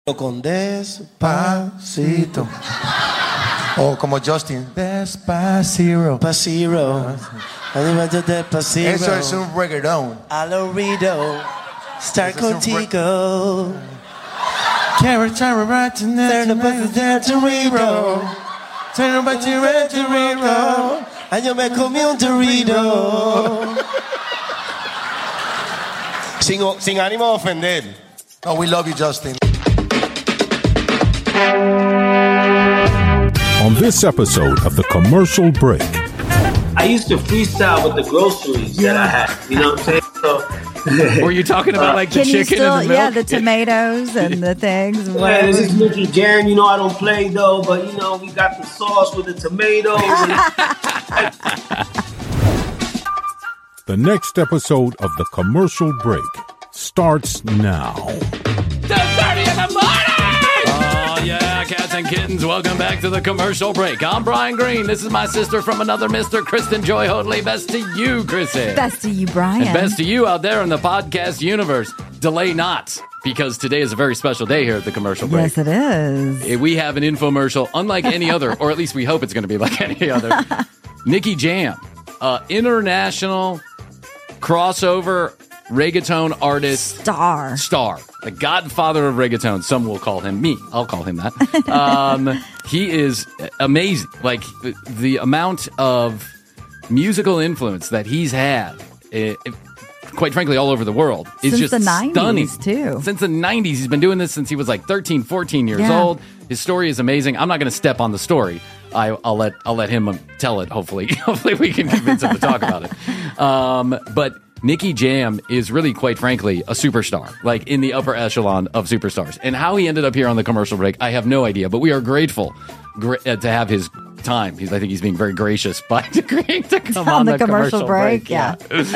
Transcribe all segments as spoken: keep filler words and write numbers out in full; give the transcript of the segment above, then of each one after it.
Con despacito. O como Justin. Despacito. Despacito. Despacito. Eso es un reggaetón. Alorido. Start contigo. Carrot, carrot, right to Turn the bus down to Rero. Turn the bus down to Rero. And yo me comí un Dorito. Sin, sin ánimo de ofender. Oh, we love you, Justin. On this episode of The Commercial Break. I used to freestyle with the groceries that I had. You know what I'm saying? So, were you talking about like the Can chicken you still, and the milk? yeah, the tomatoes and the things. Yeah, this is Nicky Jam. You know I don't play though, but you know we got the sauce with the tomatoes. The next episode of The Commercial Break starts now. ten thirty in the morning! Oh, yeah, cats and kittens, welcome back to The Commercial Break. I'm Brian Green. This is my sister from another Mister Kristen Joy Hoadley. Best to you, Kristen. Best to you, Brian. And best to you out there in the podcast universe. Delay not, because today is a very special day here at The Commercial Break. Yes, it is. We have an infomercial unlike any other, or at least we hope it's going to be like any other. Nicky Jam, uh, international crossover reggaeton artist. Star. Star. The godfather of reggaeton. Some will call him. Me. I'll call him that. Um, he is amazing. Like, the amount of musical influence that he's had, it, it, quite frankly, all over the world, is Since just the nineties, stunning. too. Since the nineties. He's been doing this since he was like thirteen, fourteen years Yeah. old. His story is amazing. I'm not going to step on the story. I, I'll let I'll let him tell it, hopefully. Hopefully we can convince him to talk about it. Um, but Nicky Jam is really, quite frankly, a superstar, like in the upper echelon of superstars. And how he ended up here on The Commercial Break, I have no idea. But we are grateful gra- uh, to have his time. He's, I think he's being very gracious by agreeing to come on, On the, the commercial commercial break, yeah.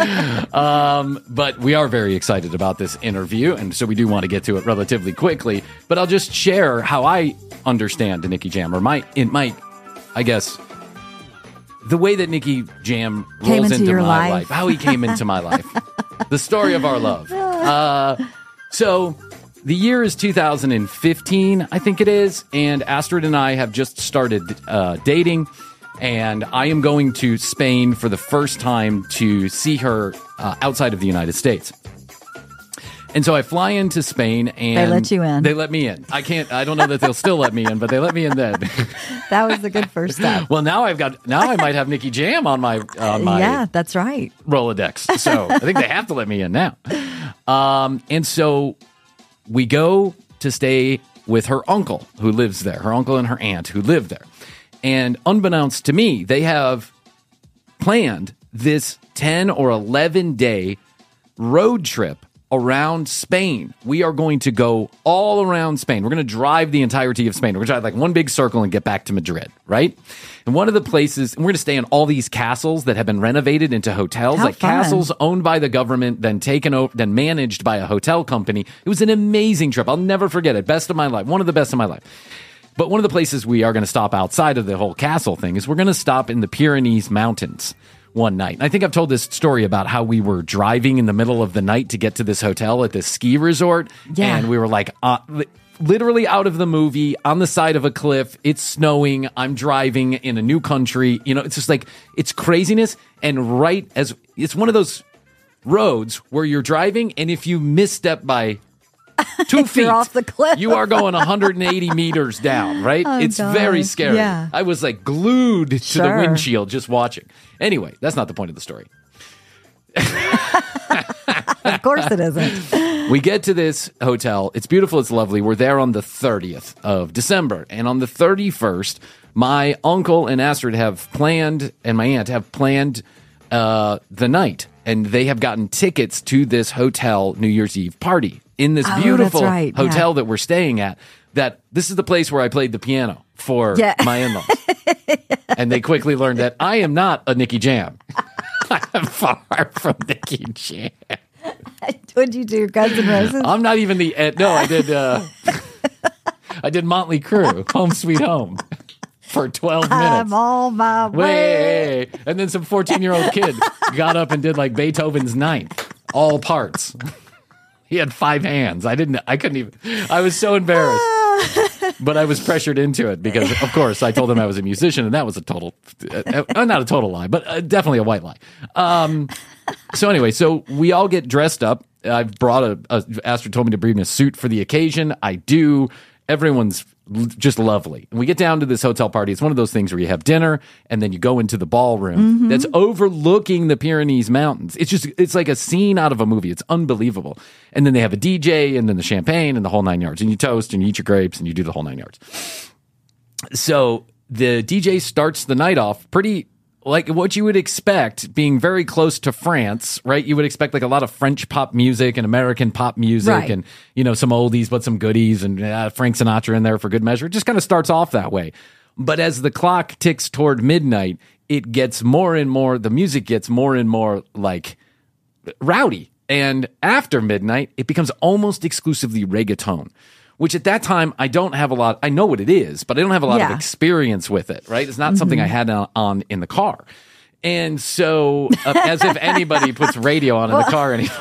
um, but we are very excited about this interview, and so we do want to get to it relatively quickly. But I'll just share how I understand Nicky Jam, or my, it might, I guess, the way that Nicky Jam Came rolls into into your my life. life, how he came into my life, the story of our love. Uh, so the year is two thousand fifteen, I think it is, and Astrid and I have just started uh, dating, and I am going to Spain for the first time to see her uh, outside of the United States. And so I fly into Spain, and They let you in. They let me in. I can't. I don't know that they'll still let me in, but they let me in then. That was a good first step. Well, now I've got. Now I might have Nicky Jam on my on my Yeah, that's right. Rolodex. So I think they have to let me in now. Um, and so we go to stay with her uncle who lives there. Her uncle and her aunt who live there. And unbeknownst to me, they have planned this ten or eleven day road trip around Spain. We are going to go all around Spain. We're going to drive the entirety of Spain. We're going to drive like one big circle and get back to Madrid, right? And one of the places, and we're going to stay in all these castles that have been renovated into hotels, How like fun. castles owned by the government, then taken over, then managed by a hotel company. It was an amazing trip. I'll never forget it. Best of my life. One of the best of my life. But one of the places we are going to stop outside of the whole castle thing is we're going to stop in the Pyrenees Mountains one night. And I think I've told this story about how we were driving in the middle of the night to get to this hotel at this ski resort. Yeah. And we were like, uh, li- literally out of the movie, on the side of a cliff. It's snowing. I'm driving in a new country. You know, it's just like, it's craziness. And right as it's one of those roads where you're driving, and if you misstep by two If feet you're off the cliff. you are going one hundred eighty meters down, right? Oh, it's very gosh. scary. Yeah. I was like glued to the Sure. windshield just watching. Anyway, that's not the point of the story. Of course it isn't. We get to this hotel. It's beautiful. It's lovely. We're there on the thirtieth of December. And on the thirty-first, my uncle and Astrid have planned, and my aunt have planned uh, the night. And they have gotten tickets to this hotel New Year's Eve party in this Oh, beautiful that's right. hotel Yeah. that we're staying at. That this is the place where I played the piano for Yeah. my in-laws. And they quickly learned that I am not a Nicky Jam. I'm far from Nicky Jam. What'd you do, Guns N' Roses? I'm not even the uh, no. I did. Uh, I did Motley Crue, Home Sweet Home, for twelve minutes. I'm on my way. Way, and then some fourteen year old kid got up and did like Beethoven's Ninth, all parts. he had five hands. I didn't. I couldn't even. I was so embarrassed. But I was pressured into it because, of course, I told him I was a musician, and that was a total, uh, uh, not a total lie, but uh, definitely a white lie. Um, so anyway, so we all get dressed up. I've brought a, a, Astrid told me to bring a suit for the occasion. I do. Everyone's l- just lovely. And we get down to this hotel party. It's one of those things where you have dinner, and then you go into the ballroom mm-hmm. that's overlooking the Pyrenees Mountains. It's just, it's like a scene out of a movie. It's unbelievable. And then they have a D J, and then the champagne, and the whole nine yards. And you toast, and you eat your grapes, and you do the whole nine yards. So the D J starts the night off pretty like what you would expect, being very close to France, right? You would expect like a lot of French pop music and American pop music right. and, you know, some oldies, but some goodies, and uh, Frank Sinatra in there for good measure. It just kind of starts off that way. But as the clock ticks toward midnight, it gets more and more, the music gets more and more like rowdy. And after midnight, it becomes almost exclusively reggaeton, which at that time, I don't have a lot, I know what it is, but I don't have a lot yeah. of experience with it, right? It's not mm-hmm. something I had on, on in the car. And so, uh, as if anybody puts radio on in well, the car anymore.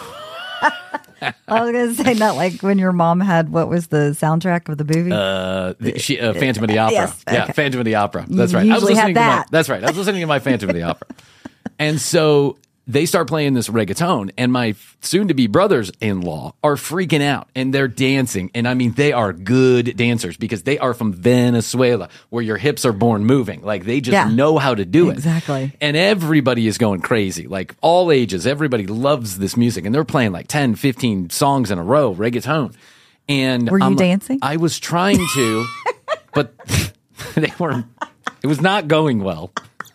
I was going to say, not like when your mom had, what was the soundtrack of the movie? Uh, the, she, uh, Phantom of the Opera. Yes, okay. Yeah, Phantom of the Opera. That's You right. I was usually listening have to my, that. that's right. I was listening to my Phantom of the Opera. And so they start playing this reggaeton, and my soon-to-be brothers-in-law are freaking out, and they're dancing. And I mean, they are good dancers because they are from Venezuela, where your hips are born moving. Like, they just Yeah. know how to do it. Exactly. And everybody is going crazy. Like, all ages, everybody loves this music. And they're playing like ten, fifteen songs in a row, reggaeton. And Were you I'm- dancing? I was trying to, but they were, it was not going well.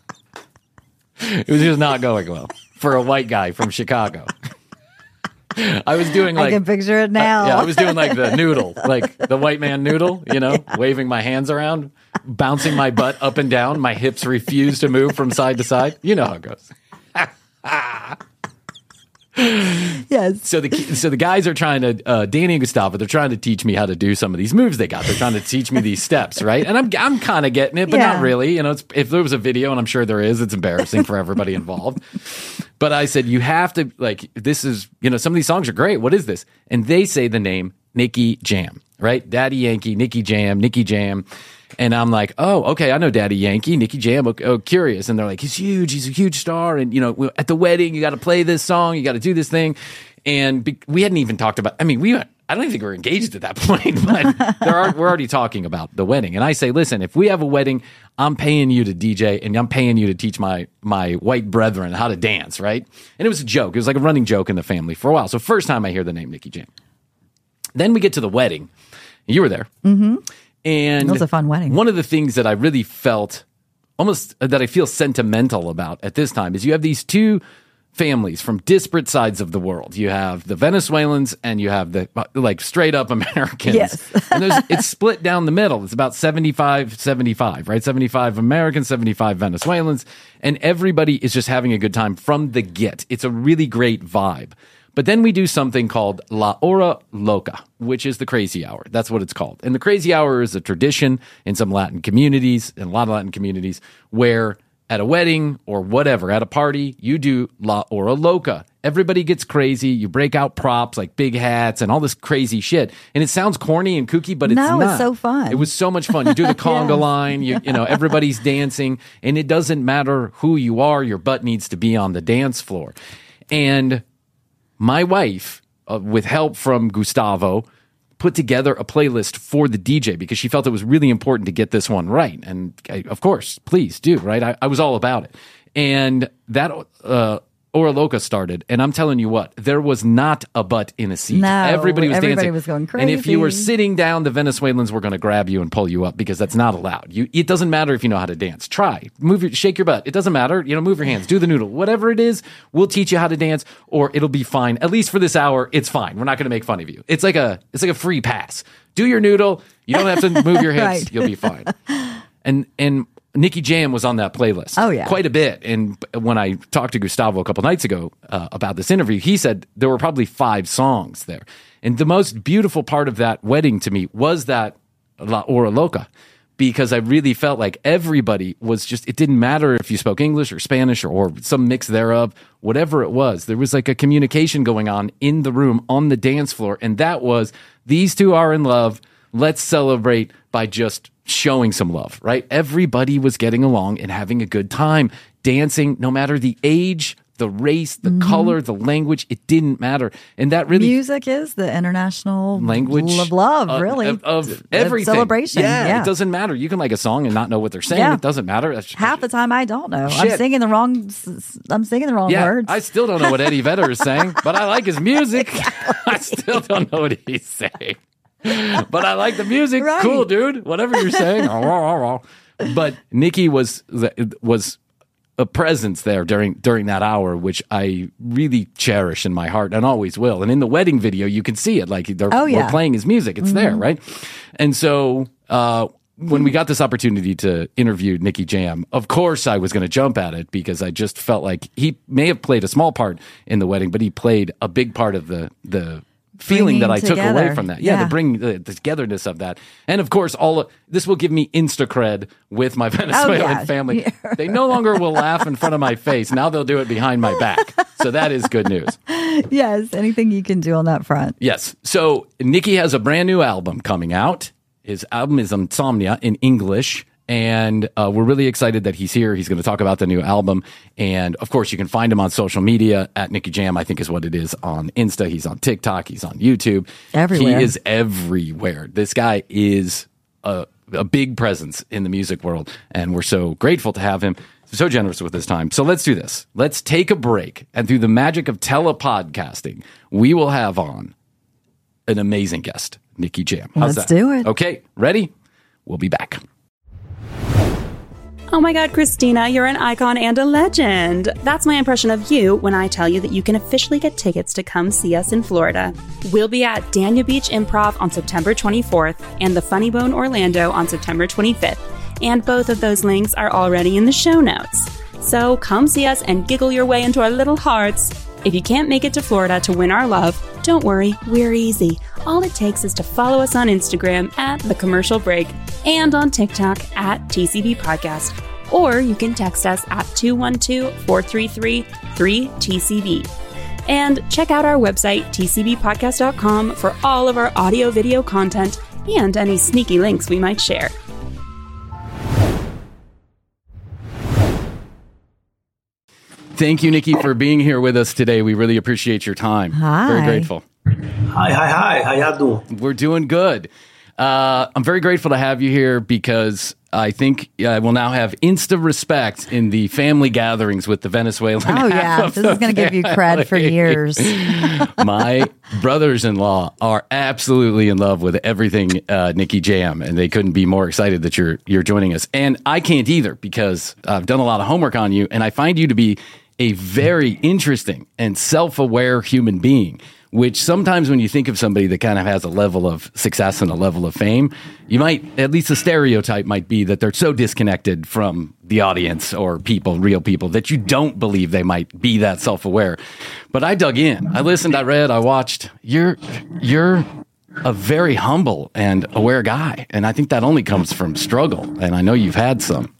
It was just not going well for a white guy from Chicago. I was doing like, I can picture it now. uh, yeah, I was doing like the noodle, like the white man noodle, you know, waving my hands around, bouncing my butt up and down. My hips refuse to move from side to side. You know how it goes. Yes. So the so the guys are trying to uh, Danny and Gustavo. They're trying to teach me how to do some of these moves they got. They're trying to teach me these steps, right? And I'm I'm kind of getting it, but Yeah. not really. You know, it's, if there was a video, and I'm sure there is, it's embarrassing for everybody involved. But I said, you have to, like, this is, you know, some of these songs are great. What is this? And they say the name Nicky Jam, right? Daddy Yankee, Nicky Jam, Nicky Jam. And I'm like, oh, okay, I know Daddy Yankee, Nicky Jam. Oh, oh, curious. And they're like, he's huge. He's a huge star. And, you know, at the wedding, you got to play this song. You got to do this thing. And be- we hadn't even talked about, I mean, we, I don't even think we're engaged at that point, but there are, we're already talking about the wedding. And I say, listen, if we have a wedding, I'm paying you to D J, and I'm paying you to teach my, my white brethren how to dance, right? And it was a joke. It was like a running joke in the family for a while. So first time I hear the name Nicky Jam. Then we get to the wedding. You were there. Mm-hmm. And it was a fun wedding. One of the things that I really felt almost that I feel sentimental about at this time is you have these two families from disparate sides of the world. You have the Venezuelans and you have the like straight up Americans. Yes. And there's, it's split down the middle. It's about seventy-five, seventy-five, right? seventy-five Americans, seventy-five Venezuelans. And everybody is just having a good time from the get. It's a really great vibe. But then we do something called La Hora Loca, which is the crazy hour. That's what it's called. And the crazy hour is a tradition in some Latin communities, in a lot of Latin communities, where at a wedding or whatever, at a party, you do La Hora Loca. Everybody gets crazy. You break out props like big hats and all this crazy shit. And it sounds corny and kooky, but it's No, not. it's so fun. It was so much fun. You do the conga Yes. line. You, you know, everybody's dancing. And it doesn't matter who you are. Your butt needs to be on the dance floor. And my wife, uh, with help from Gustavo, put together a playlist for the D J because she felt it was really important to get this one right. And I, of course, please do, right? I, I was all about it. And that uh, Hora Loca started, and I'm telling you what, there was not a butt in a seat. No, everybody was everybody dancing. was going And if you were crazy. sitting down, the Venezuelans were going to grab you and pull you up because that's not allowed. You, it doesn't matter if you know how to dance. Try, move your, shake your butt. It doesn't matter. You know, move your hands, do the noodle, whatever it is. We'll teach you how to dance, or it'll be fine. At least for this hour, it's fine. We're not going to make fun of you. It's like a, it's like a free pass. Do your noodle. You don't have to move your hips. Right. You'll be fine. And and Nicky Jam was on that playlist. Oh, yeah. Quite a bit. And when I talked to Gustavo a couple nights ago uh, about this interview, he said there were probably five songs there. And the most beautiful part of that wedding to me was that La Hora Loca. because I really felt like everybody was just, it didn't matter if you spoke English or Spanish or, or some mix thereof, whatever it was. There was like a communication going on in the room, on the dance floor. And that was, these two are in love. Let's celebrate by just showing some love, right? Everybody was getting along and having a good time, dancing, no matter the age, the race, the mm-hmm. color, the language, it didn't matter. And that really... Music is the international language of love, uh, really. Of, of everything. Celebration. Yeah, yeah, it doesn't matter. You can like a song and not know what they're saying. Yeah. It doesn't matter. That's, Half the time I don't know. Shit. I'm singing the wrong I'm singing the wrong yeah, words. I still don't know what Eddie Vedder is saying, but I like his music. I still don't know what he's saying. But I like the music. Right. Cool, dude. Whatever you're saying. But Nikki was was a presence there during during that hour, which I really cherish in my heart and always will. And in the wedding video, you can see it. Like they're oh, yeah. we're playing his music. It's mm-hmm. there, right? And so uh, when we got this opportunity to interview Nicky Jam, of course I was going to jump at it because I just felt like he may have played a small part in the wedding, but he played a big part of the the. feeling Bringing that I together. took away from that. Yeah, yeah. to bring the, the togetherness of that. And of course, all of, this will give me insta cred with my Venezuelan oh, yeah. family. They no longer will laugh in front of my face. Now they'll do it behind my back. So that is good news. Yes, anything you can do on that front. Yes. So Nicky has a brand new album coming out. His album is Insomnia in English. And uh, we're really excited that he's here. He's going to talk about the new album. And, of course, you can find him on social media at Nicky Jam, I think is what it is on Insta. He's on TikTok. He's on YouTube. Everywhere. He is everywhere. This guy is a, a big presence in the music world. And we're so grateful to have him. So generous with his time. So let's do this. Let's take a break. And through the magic of telepodcasting, we will have on an amazing guest, Nicky Jam. How's Let's that? do it. Okay, ready? We'll be back. Oh my God, Christina, you're an icon and a legend. That's my impression of you when I tell you that you can officially get tickets to come see us in Florida. We'll be at Dania Beach Improv on September twenty-fourth and the Funny Bone Orlando on September twenty-fifth. And both of those links are already in the show notes. So come see us and giggle your way into our little hearts. If you can't make it to Florida to win our love, don't worry, we're easy. All it takes is to follow us on Instagram at The Commercial Break and on TikTok at T C B Podcast. Or you can text us at two one two, four three three, three T C B. And check out our website, T C B podcast dot com, for all of our audio video content and any sneaky links we might share. Thank you, Nicky, for being here with us today. We really appreciate your time. Hi. Very grateful. Hi, hi, hi. How y'all doing? We're doing good. Uh, I'm very grateful to have you here because I think I will now have insta respect in the family gatherings with the Venezuelan. Oh, yeah. This is going to give you cred for years. My brothers-in-law are absolutely in love with everything uh, Nicky Jam, and they couldn't be more excited that you're you're joining us. And I can't either because I've done a lot of homework on you, and I find you to be a very interesting and self-aware human being, which sometimes when you think of somebody that kind of has a level of success and a level of fame, you might, at least the stereotype might be that they're so disconnected from the audience or people, real people, that you don't believe they might be that self-aware. But I dug in. I listened, I read, I watched. You're, you're a very humble and aware guy. And I think that only comes from struggle. And I know you've had some.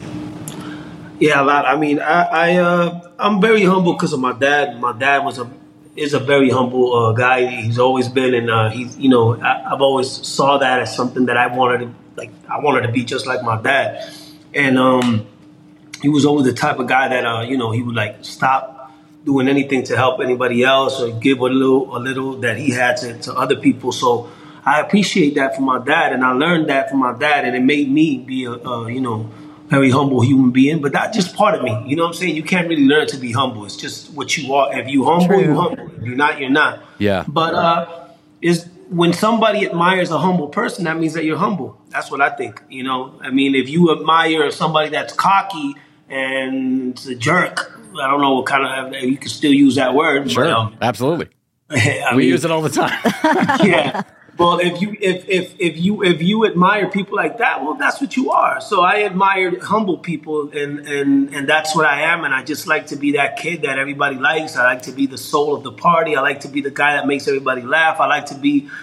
Yeah, a lot. I mean, I, I uh, I'm very humble because of my dad. My dad was a is a very humble uh, guy. He's always been, and uh, he's you know I, I've always saw that as something that I wanted to like. I wanted to be just like my dad, and um, he was always the type of guy that uh, you know he would like stop doing anything to help anybody else or give a little a little that he had to, to other people. So I appreciate that from my dad, and I learned that from my dad, and it made me be a uh, you know. very humble human being, but that's just part of me. You know what I'm saying? You can't really learn to be humble. It's just what you are. If you humble, True. you humble. If you're not, you're not. Yeah. But uh, is when somebody admires a humble person, that means that you're humble. That's what I think. You know, I mean, if you admire somebody that's cocky and it's a jerk, I don't know what kind of, you can still use that word. Sure. But, um, Absolutely. I We mean, use it all the time. yeah. Well, if you if if if you if you admire people like that, well, that's what you are. So I admire humble people, and and and that's what I am. And I just like to be that kid that everybody likes. I like to be the soul of the party. I like to be the guy that makes everybody laugh. I like to be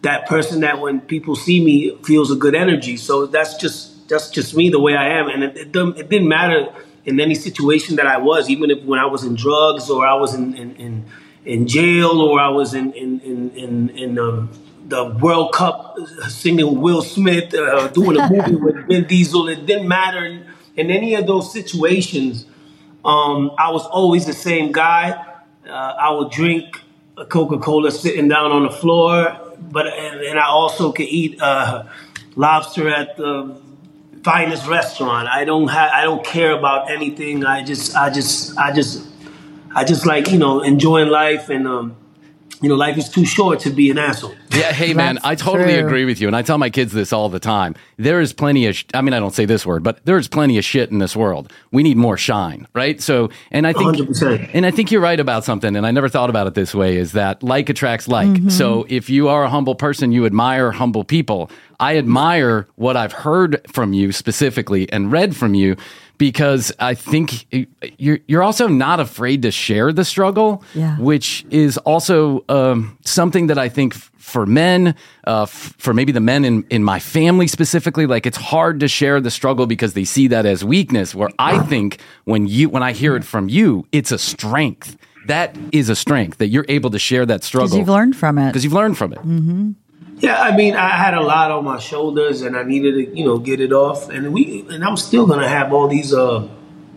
that person that when people see me feels a good energy. So that's just that's just me, the way I am. And it, it, didn't, it didn't matter in any situation that I was, even if when I was in drugs or I was in in, in, in jail or I was in in in, in, in um, the World Cup singing Will Smith, uh, doing a movie with Vin Diesel. It didn't matter in, in any of those situations. Um, I was always the same guy. Uh, I would drink a Coca-Cola sitting down on the floor, but and, and I also could eat uh, lobster at the finest restaurant. I don't have. I don't care about anything. I just. I just. I just. I just like you know enjoying life, and um, you know life is too short to be an asshole. Yeah, hey man, I totally true. agree with you, and I tell my kids this all the time. There is plenty of. Sh- I mean, I don't say this word, but there's plenty of shit in this world. We need more shine, right? So, and I think, one hundred percent. and I think you're right about something. And I never thought about it this way: is that like attracts like. Mm-hmm. So, if you are a humble person, you admire humble people. I admire what I've heard from you specifically and read from you, because I think you're you're also not afraid to share the struggle, yeah. which is also um, something that I think f- for men, uh, f- for maybe the men in, in my family specifically, like it's hard to share the struggle because they see that as weakness, where I think when you when I hear it from you, it's a strength. That is a strength, that you're able to share that struggle. Because you've learned from it. Because you've learned from it. Mm-hmm. Yeah, I mean, I had a lot on my shoulders, and I needed to, you know, get it off. And we, and I'm still gonna have all these uh,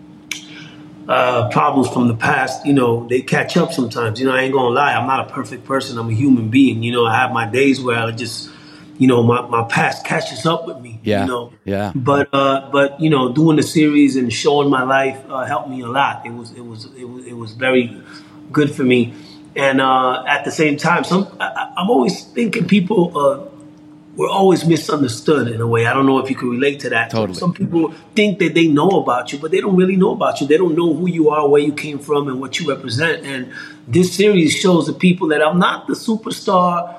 uh, problems from the past. You know, they catch up sometimes. You know, I ain't gonna lie. I'm not a perfect person. I'm a human being. You know, I have my days where I just, you know, my, my past catches up with me. Yeah. You know. Yeah. But uh, but you know, doing the series and showing my life uh, helped me a lot. It was it was it was it was very good for me. And uh, at the same time, some I, I'm always thinking people uh, were always misunderstood in a way. I don't know if you can relate to that. Totally. Some people think that they know about you, but they don't really know about you. They don't know who you are, where you came from, and what you represent. And this series shows the people that I'm not the superstar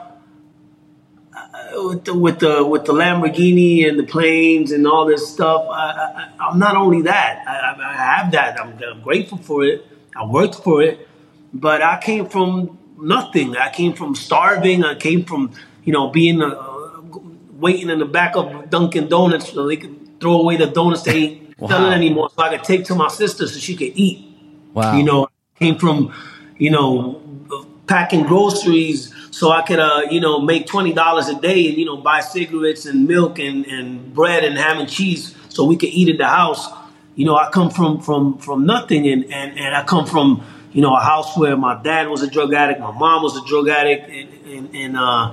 uh, with the with the with the Lamborghini and the planes and all this stuff. I, I, I'm not only that. I, I have that. I'm, I'm grateful for it. I worked for it. But I came from nothing. I came from starving. I came from, you know, being uh, waiting in the back of Dunkin' Donuts so they could throw away the donuts they ain't Wow. selling anymore, so I could take to my sister so she could eat. Wow. You know, I came from, you know, packing groceries so I could, uh, you know, make twenty dollars a day and, you know, buy cigarettes and milk and, and bread and ham and cheese so we could eat at the house. You know, I come from from from nothing, and, and, and I come from, you know, a house where my dad was a drug addict, my mom was a drug addict, and and and, uh,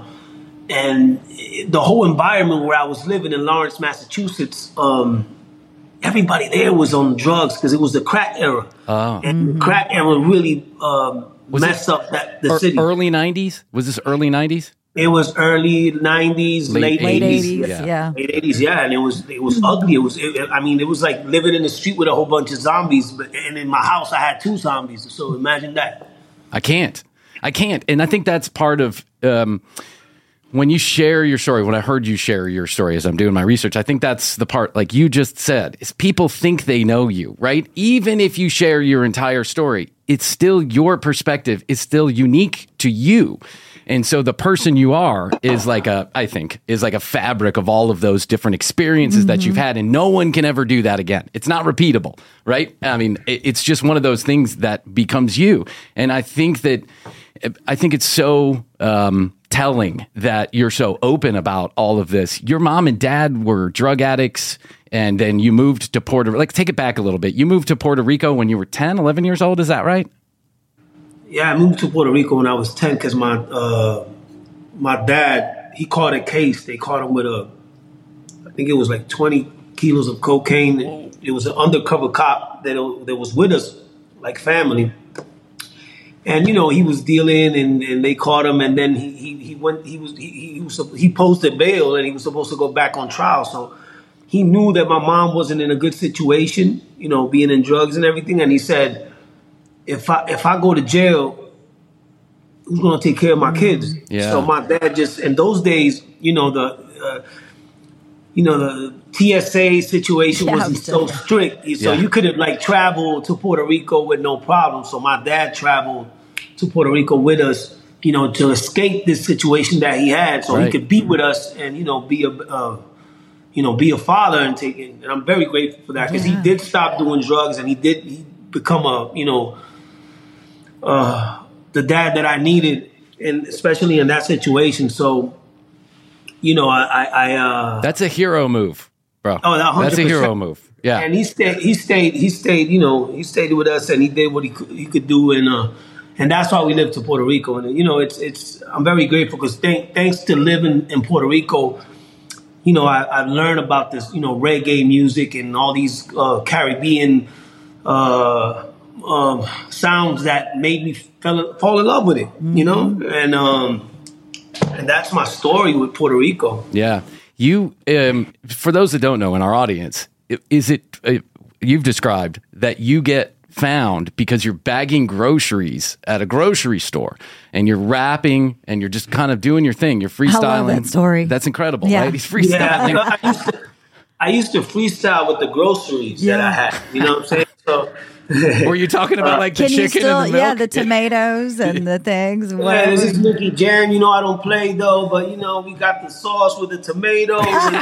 and the whole environment where I was living in Lawrence, Massachusetts, um, everybody there was on drugs because it was the crack era, Oh. and Mm-hmm. the crack era really um, Was messed it up that the Er- city. early nineties? Was this early nineties? It was early nineties, Late late Late eighties. eighties, Yeah. yeah. Late eighties, yeah, and it was it was ugly. It was, it, I mean, it was like living in the street with a whole bunch of zombies. But and in my house, I had two zombies. So imagine that. I can't. I can't. And I think that's part of um, when you share your story, when I heard you share your story as I'm doing my research, I think that's the part, like you just said, is people think they know you, right? Even if you share your entire story, it's still your perspective. It's still unique to you. And so the person you are is like a, I think, is like a fabric of all of those different experiences mm-hmm. that you've had. And no one can ever do that again. It's not repeatable, right? I mean, it's just one of those things that becomes you. And I think that, I think it's so um, telling that you're so open about all of this. Your mom and dad were drug addicts, and then you moved to Puerto Rico. Like, take it back a little bit. You moved to Puerto Rico when you were ten, eleven years old. Is that right? Yeah, I moved to Puerto Rico when I was ten because my uh, my dad, he caught a case. They caught him with a, I think it was like twenty kilos of cocaine. It was an undercover cop that, that was with us, like family. And, you know, he was dealing and, and they caught him. And then he, he, he went, he was, he, he was, he posted bail and he was supposed to go back on trial. So he knew that my mom wasn't in a good situation, you know, being in drugs and everything. And he said, if I, if I go to jail, who's going to take care of my kids? Yeah. So my dad just, in those days, you know, the, uh, you know, the T S A situation Yeah, wasn't so strict. So Yeah. you couldn't like travel to Puerto Rico with no problem. So my dad traveled to Puerto Rico with us, you know, to escape this situation that he had, so Right. he could be with us and, you know, be a, uh, you know, be a father and take it. And I'm very grateful for that because Yeah. he did stop doing drugs and he did he become a, you know, uh, the dad that I needed, and especially in that situation. So, you know, I, I, I uh, That's a hero move, bro. Oh, that one hundred That's a percent. hero move. Yeah. And he stayed. He stayed. He stayed. You know, he stayed with us, and he did what he could, he could do, and uh, and that's why we lived to Puerto Rico. And you know, it's it's. I'm very grateful because thank, thanks to living in Puerto Rico, you know, I, I've learned about this, you know, reggae music and all these uh, Caribbean uh, um, sounds that made me fell, fall in love with it. You know, and um, and that's my story with Puerto Rico. Yeah. You, um, for those that don't know in our audience, i- is it, uh, you've described that you get found because you're bagging groceries at a grocery store and you're rapping and you're just kind of doing your thing. You're freestyling. I love that story. That's incredible, Yeah. right? He's freestyling. Yeah, I used, to, I used to freestyle with the groceries that I had. You know what I'm saying? So, Were you talking about like the Can you chicken still, and the yeah, milk? the tomatoes and the things? yeah, Whatever. this is Nicky Jam. You know, I don't play though, but you know, we got the sauce with the tomatoes. And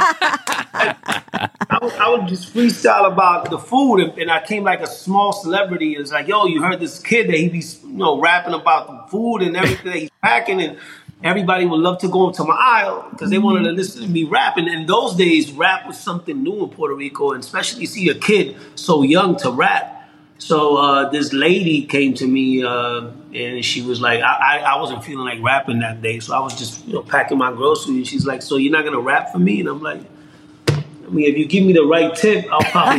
I, would, I would just freestyle about the food, and, and I came like a small celebrity. It's like, yo, you heard this kid that he be, you know, rapping about the food and everything that he's packing, and everybody would love to go into my aisle because they wanted to listen to me rapping. In those days, rap was something new in Puerto Rico, and especially see a kid so young to rap. So uh, this lady came to me uh, and she was like, I, I, I wasn't feeling like rapping that day. So I was just, you know, packing my groceries. She's like, so you're not going to rap for me? And I'm like, I mean, if you give me the right tip, I'll probably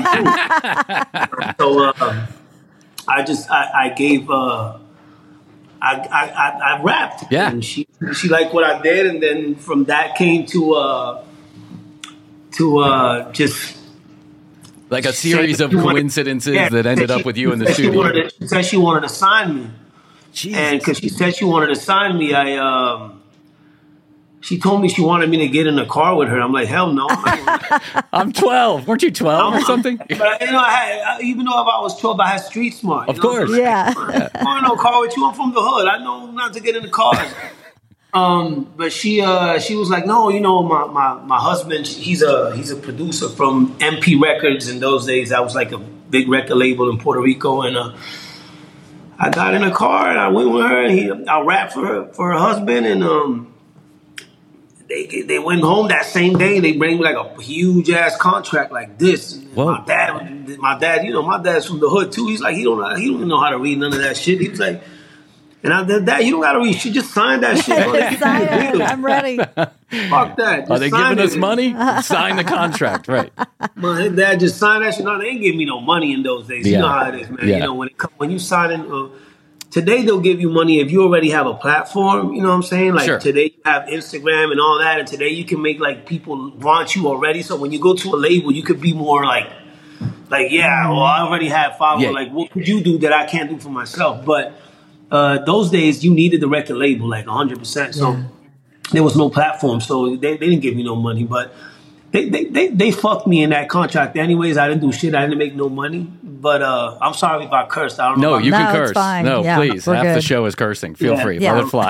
do it. So uh, I just, I, I gave, uh, I, I, I, I rapped. Yeah. And she, she liked what I did. And then from that came to, uh, to uh, just, Like a series of She wanted- coincidences yeah, that ended she- up with you in the she studio. wanted to- She said she wanted to sign me. Jesus. And because she said she wanted to sign me, I um, she told me she wanted me to get in the car with her. I'm like, hell no. I'm not gonna- I'm twelve. Weren't you twelve or something? But you know, I had, I, even though if I was twelve, I had street smart. you Of know what I'm course. saying? Yeah. I don't know car with you. I'm from the hood. I know not to get in the cars. Um, but she uh, she was like, no, you know, my, my, my husband, he's a he's a producer from M P Records. In those days, that was like a big record label in Puerto Rico, and uh, I got in a car and I went with her, and he, I rapped for her for her husband, and um, they they went home that same day. They bring me like a huge ass contract like this. And Whoa. my dad, my dad, you know, my dad's from the hood too. He's like, he don't know, he don't know how to read none of that shit. He was like. And I did that. You don't got to read. She just signed that shit. Just sign it. I'm ready. Fuck that. Just Are they sign giving us it. money? Sign the contract, right? My dad just signed that shit. No, they ain't give me no money in those days. You Yeah. know how it is, man. Yeah. You know, when it come, when you sign in, uh, today they'll give you money if you already have a platform. You know what I'm saying? Like Sure. today you have Instagram and all that, and today you can make like people want you already. So when you go to a label, you could be more like, like yeah, well I already have followers. Yeah. Like what could you do that I can't do for myself? But uh, those days you needed the record label like one hundred percent. So Yeah. there was no platform, so they, they didn't give me no money, but. They, they they they fucked me in that contract. Anyways, I didn't do shit. I didn't make no money. But uh, I'm sorry if I cursed. I don't know. No, if you No, can it's curse. fine. No, Yeah, please. we're Half the good. show is cursing. Feel Yeah. free. Yeah. Let it fly.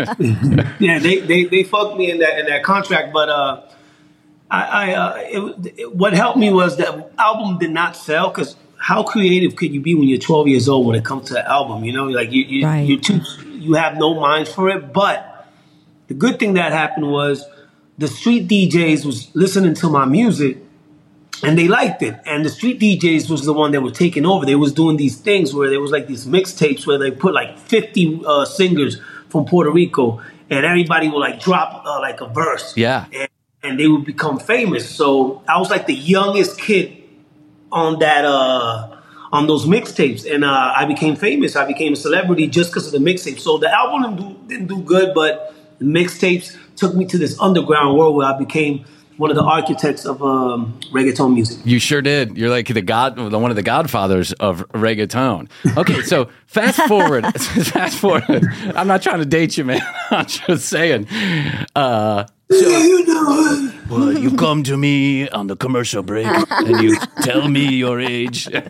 I, yeah, they, they they fucked me in that in that contract. But uh, I, I uh, it, it, what helped me was that album did not sell because how creative could you be when you're twelve years old when it comes to an album? You know, like you you Right. you're too, you have no mind for it. But the good thing that happened was the street D Js was listening to my music. And they liked it. And the street D Js was the one that were taking over. They was doing these things where there was like these mixtapes where they put like fifty uh, singers from Puerto Rico and everybody would like drop uh, like a verse. Yeah. And, and they would become famous. So I was like the youngest kid on that, uh, on those mixtapes. And uh, I became famous. I became a celebrity just because of the mixtapes. So the album didn't do, didn't do good, but the mixtapes took me to this underground world where I became one of the architects of um, reggaeton music. You sure did. You're like the god, the one of the godfathers of reggaeton. Okay, so fast forward, fast forward. I'm not trying to date you, man. I'm just saying. Uh, you know. Well, you come to me on the commercial break and you tell me your age. You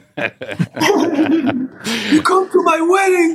come to my wedding.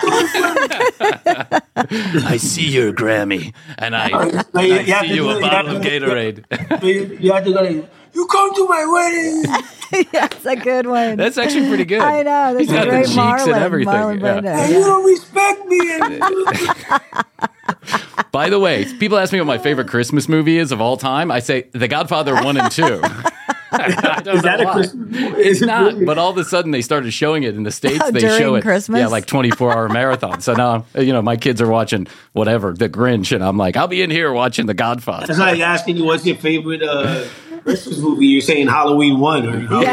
I see your Grammy and I, you, I you have see to you do a it, bottle you of have to- Gatorade. You, you have to go. Like, you come to my wedding. That's a good one. That's actually pretty good. I know. That's He's got a the great cheeks Marlon. and everything. Marlon Yeah. Brando. And you don't respect me. By the way, people ask me what my favorite Christmas movie is of all time. I say The Godfather one and two. I don't Is that know a why. Christmas movie? It's not, but all of a sudden they started showing it in the States. Oh, they during show it, Christmas? yeah, like twenty-four hour marathon. So now, you know, my kids are watching whatever, The Grinch, and I'm like, I'll be in here watching The Godfather. It's like asking you what's your favorite uh, Christmas movie. You're saying Halloween one or Halloween.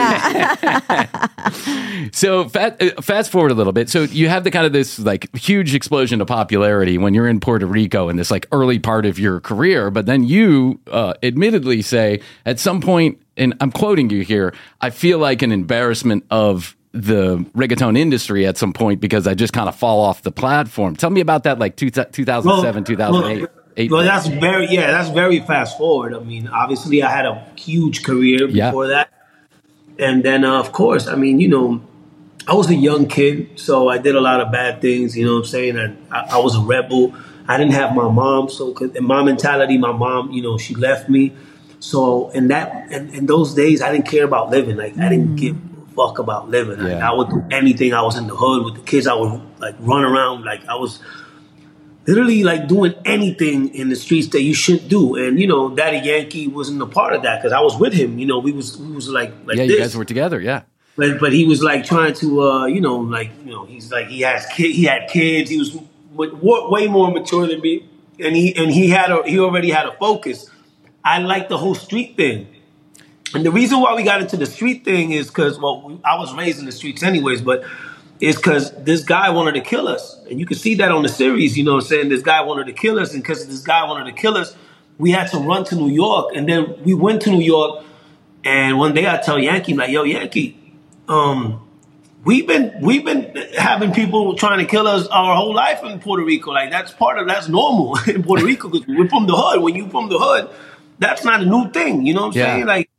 Yeah. So fat, uh, fast forward a little bit. So you have the kind of this like huge explosion of popularity when you're in Puerto Rico in this like early part of your career. But then you uh, admittedly say at some point, and I'm quoting you here, I feel like an embarrassment of the reggaeton industry at some point because I just kind of fall off the platform. Tell me about that, like two, two thousand seven, two thousand eight. Well, eight well, that's very yeah, that's very fast forward. I mean, obviously, I had a huge career Yeah. before that, and then uh, of course, I mean, you know, I was a young kid, so I did a lot of bad things. You know what I'm saying? And I, I was a rebel. I didn't have my mom, so 'cause in my mentality, my mom, you know, she left me. So in that, in, in those days, I didn't care about living. Like I didn't give a fuck about living. Like, Yeah. I would do anything. I was in the hood with the kids. I would like run around. Like I was literally like doing anything in the streets that you shouldn't do. And you know, Daddy Yankee wasn't a part of that because I was with him. You know, we was we was like like yeah, this. you guys were together. Yeah. But but he was like trying to uh, you know like you know he's like he has kid he had kids. He was w- w- way more mature than me, and he and he had a he already had a focus. I like the whole street thing. And the reason why we got into the street thing is because, well, we, I was raised in the streets anyways, but it's because this guy wanted to kill us. And you can see that on the series, you know what I'm saying? This guy wanted to kill us. And because this guy wanted to kill us, we had to run to New York. And then we went to New York. And one day I tell Yankee, like, yo, Yankee, um, we've been we've been having people trying to kill us our whole life in Puerto Rico. Like, that's part of, that's normal in Puerto Rico because we're from the hood. When you're from the hood, that's not a new thing. You know what I'm Yeah. saying? Like,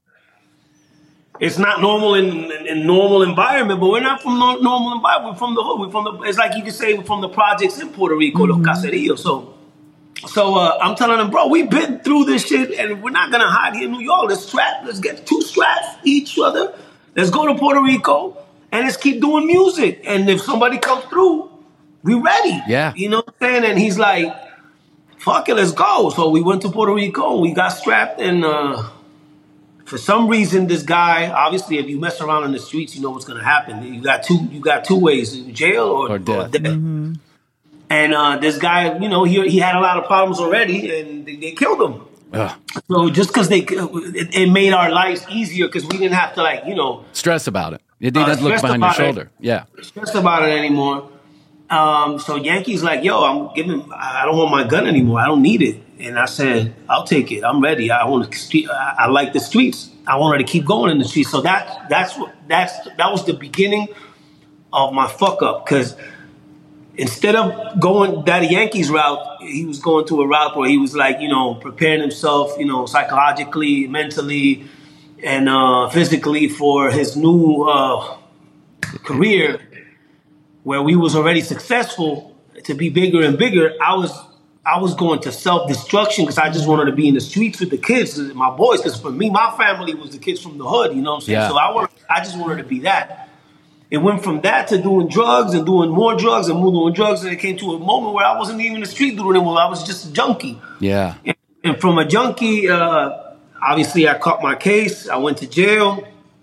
it's not normal in, in, in normal environment, but we're not from no, normal environment. We're from the hood. We're from the. It's like you could say we're from the projects in Puerto Rico, mm-hmm. Los Caseríos. So, so uh, I'm telling them, bro, we've been through this shit, and we're not gonna hide here in New York. Let's strap. Let's get two straps each other. Let's go to Puerto Rico and let's keep doing music. And if somebody comes through, we ready. Yeah. You know what I'm saying? And he's like, fuck it, let's go. So we went to Puerto Rico. We got strapped, and uh, for some reason, this guy, obviously, if you mess around in the streets, you know what's going to happen. You got two you got two ways, jail or, Or death. Or death. Mm-hmm. And uh, this guy, you know, he, he had a lot of problems already, and they, they killed him. Ugh. So just because they, it, it made our lives easier because we didn't have to, like, you know, Stress about it. You didn't Uh, have to look stressed behind your about it. shoulder. Yeah. stress about it anymore. Um, so Yankee's like, yo, I'm giving, I don't want my gun anymore. I don't need it. And I said, I'll take it. I'm ready. I want to, I, I like the streets. I wanted to keep going in the streets. So that, that's what, that's, that was the beginning of my fuck up. Cause instead of going Daddy Yankee's route, he was going to a route where he was like, you know, preparing himself, you know, psychologically, mentally, and uh, physically for his new uh, career, where we was already successful to be bigger and bigger. I was I was going to self-destruction because I just wanted to be in the streets with the kids, my boys. Because for me, my family was the kids from the hood. You know what I'm saying? Yeah. So I want, I just wanted to be that. It went from that to doing drugs and doing more drugs and more doing drugs, and it came to a moment where I wasn't even in the street doing it. Well, I was just a junkie. Yeah. And, and from a junkie, uh, obviously, I caught my case. I went to jail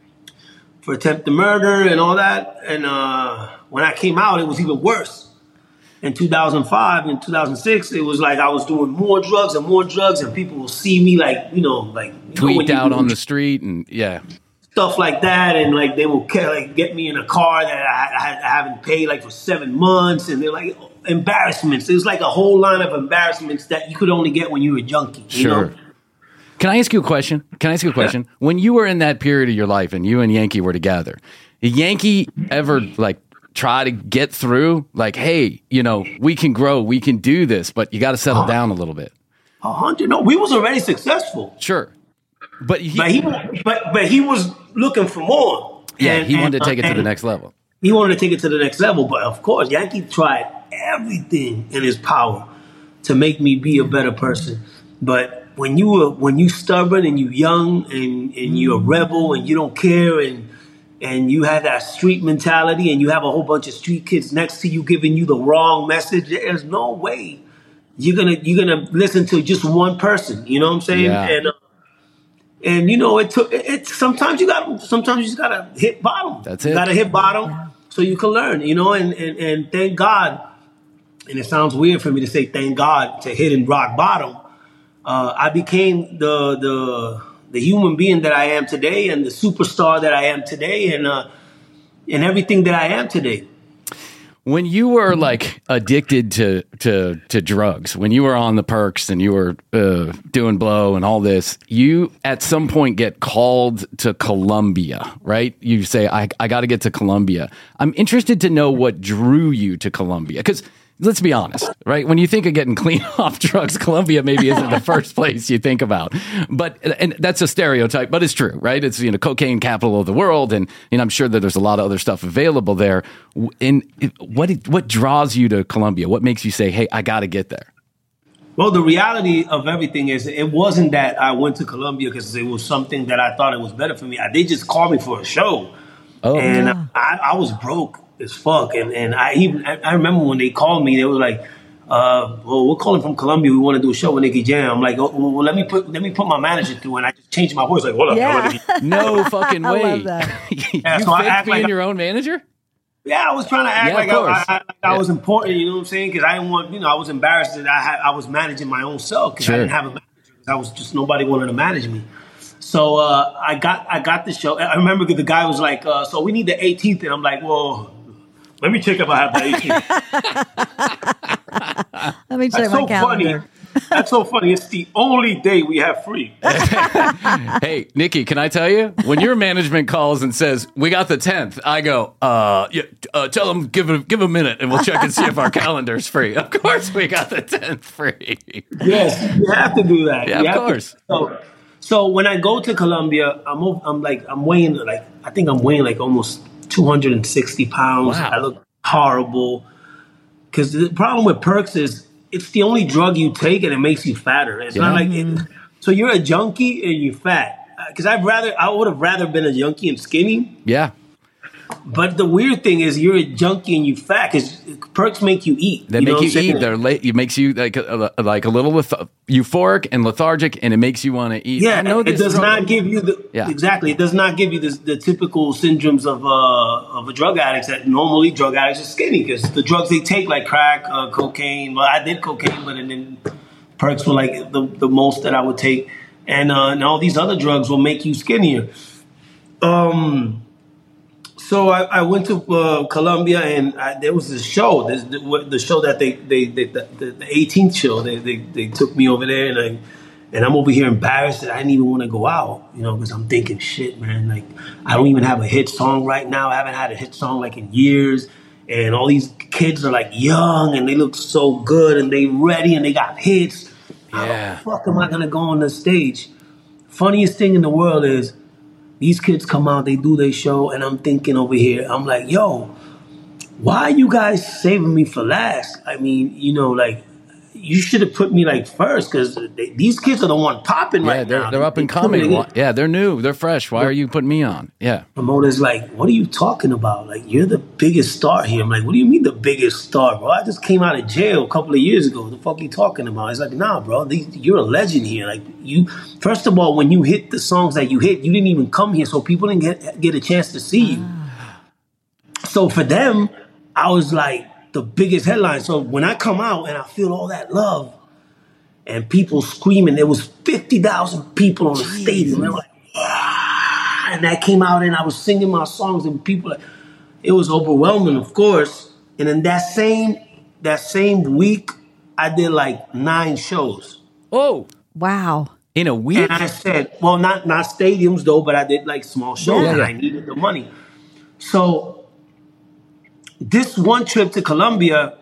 for attempted murder and all that. And uh, when I came out, it was even worse. In two thousand five and two thousand six, it was like I was doing more drugs and more drugs, and people will see me like, you know, like you know, when Tweaked you out do on the street and yeah. stuff like that, and like they will ca- like get me in a car that I, I, I haven't paid like for seven months, and they're like embarrassments. It was like a whole line of embarrassments that you could only get when you were a junkie. You Sure. know? Can I ask you a question? Can I ask you a question? When you were in that period of your life and you and Yankee were together, did Yankee ever like try to get through? Like, hey, you know, we can grow, we can do this, but you got to settle down a little bit. A hundred? No, we was already successful. Sure, but he, but he, but but he was looking for more. Yeah, and, he wanted and, to take it uh, to the next level. He wanted to take it to the next level, but of course, Yankee tried everything in his power to make me be a better person. But when you were when you stubborn and you young and, and you're a rebel and you don't care and and you have that street mentality and you have a whole bunch of street kids next to you giving you the wrong message, there's no way you're gonna you're gonna listen to just one person. You know what I'm saying? Yeah. And uh, and you know it took it, it. Sometimes you got sometimes you just gotta hit bottom. That's it. You gotta hit bottom so you can learn. You know, and and and thank God. And it sounds weird for me to say thank God to hitting rock bottom. Uh, I became the the the human being that I am today, and the superstar that I am today, and uh, and everything that I am today. When you were like addicted to to to drugs, when you were on the perks and you were uh, doing blow and all this, you at some point get called to Colombia, right? You say, I, I got to get to Colombia. I'm interested to know what drew you to Colombia, because let's be honest, right? When you think of getting clean off drugs, Colombia maybe isn't the first place you think about. But, and that's a stereotype, but it's true, right? It's, you know, cocaine capital of the world. And, and I'm sure that there's a lot of other stuff available there. And what, what draws you to Colombia? What makes you say, hey, I got to get there? Well, the reality of everything is it wasn't that I went to Colombia because it was something that I thought it was better for me. They just called me for a show. Oh, and yeah. I, I was broke as fuck. And, and I even, I, I remember when they called me, they were like, uh, well, we're calling from Colombia. We want to do a show with Nicky Jam. I'm like, oh, well, let me put, let me put my manager through. And I just changed my voice. Like, hold up. Yeah. No fucking way. I love that. you Yeah, so I faked act being like your own manager? Yeah, I was trying to act Yeah, like of I, course. I, I, I Yeah. was important, you know what I'm saying? Because I didn't want, you know, I was embarrassed that I had, I was managing my own self because Sure. I didn't have a manager. I was just, nobody wanted to manage me. So uh, I got I got the show. I remember the guy was like, uh, so we need the eighteenth. And I'm like, well, let me check if I have the eighteenth. Let me check That's my so calendar. funny. That's so funny. It's the only day we have free. Hey, Nikki, can I tell you? When your management calls and says, we got the tenth, I go, uh, yeah, uh tell them, give it, give a minute and we'll check and see if our calendar's free. Of course we got the tenth free. Yes, you have to do that. Yeah, You of have to- course. so, so when I go to Colombia, I'm ov- I'm like I'm weighing like I think I'm weighing like almost two hundred sixty pounds. Wow. I look horrible because the problem with perks is it's the only drug you take and it makes you fatter. It's not Yeah. like it, so you're a junkie and you're fat. Because I'd rather I would have rather been a junkie and skinny. Yeah. But the weird thing is you're a junkie and you fat because perks make you eat. They you know make what you I'm saying? eat. They're late. It makes you like a, like a little leth- euphoric and lethargic, and it makes you want to eat. Yeah, I know it this does drug- not give you the Yeah. exactly. It does not give you the, the typical syndromes of uh, of a drug addict that normally drug addicts are skinny because the drugs they take like crack, uh, cocaine. Well, I did cocaine, but and then perks were like the, the most that I would take, and uh, and all these other drugs will make you skinnier. Um. So I, I went to uh, Colombia and I, there was this show, this, the, the show that they, they, they the, the eighteenth show, they, they they took me over there and I, and I'm over here embarrassed that I didn't even want to go out, you know, because I'm thinking, shit, man, like I don't even have a hit song right now. I haven't had a hit song like in years, and all these kids are like young and they look so good and they ready and they got hits. Yeah. How the fuck am I gonna go on the stage? Funniest thing in the world is. These kids come out, they do their show, and I'm thinking over here, I'm like, yo, why are you guys saving me for last? I mean, you know, like, you should have put me like first because these kids are the one popping Yeah, right they're now. they're up and They coming coming. in. Yeah, they're new. They're fresh. Why are you putting me on? Yeah. Promoter's like, what are you talking about? Like, you're the biggest star here. I'm like, what do you mean the biggest star, bro? I just came out of jail a couple of years ago. What the fuck are you talking about? He's like, nah, bro, these, you're a legend here. Like, you, first of all, when you hit the songs that you hit, you didn't even come here, so people didn't get, get a chance to see you. So for them, I was like the biggest headline. So when I come out and I feel all that love, and people screaming. There was fifty thousand people on the stadium. They were like, ah! And that came out and I was singing my songs and people, like, it was overwhelming, of course. And in that same, that same week, I did like nine shows. Oh, Wow. in a week? And I said, well, not, not stadiums though, but I did like small shows Yeah, and yeah. I needed the money. So this one trip to Colombia,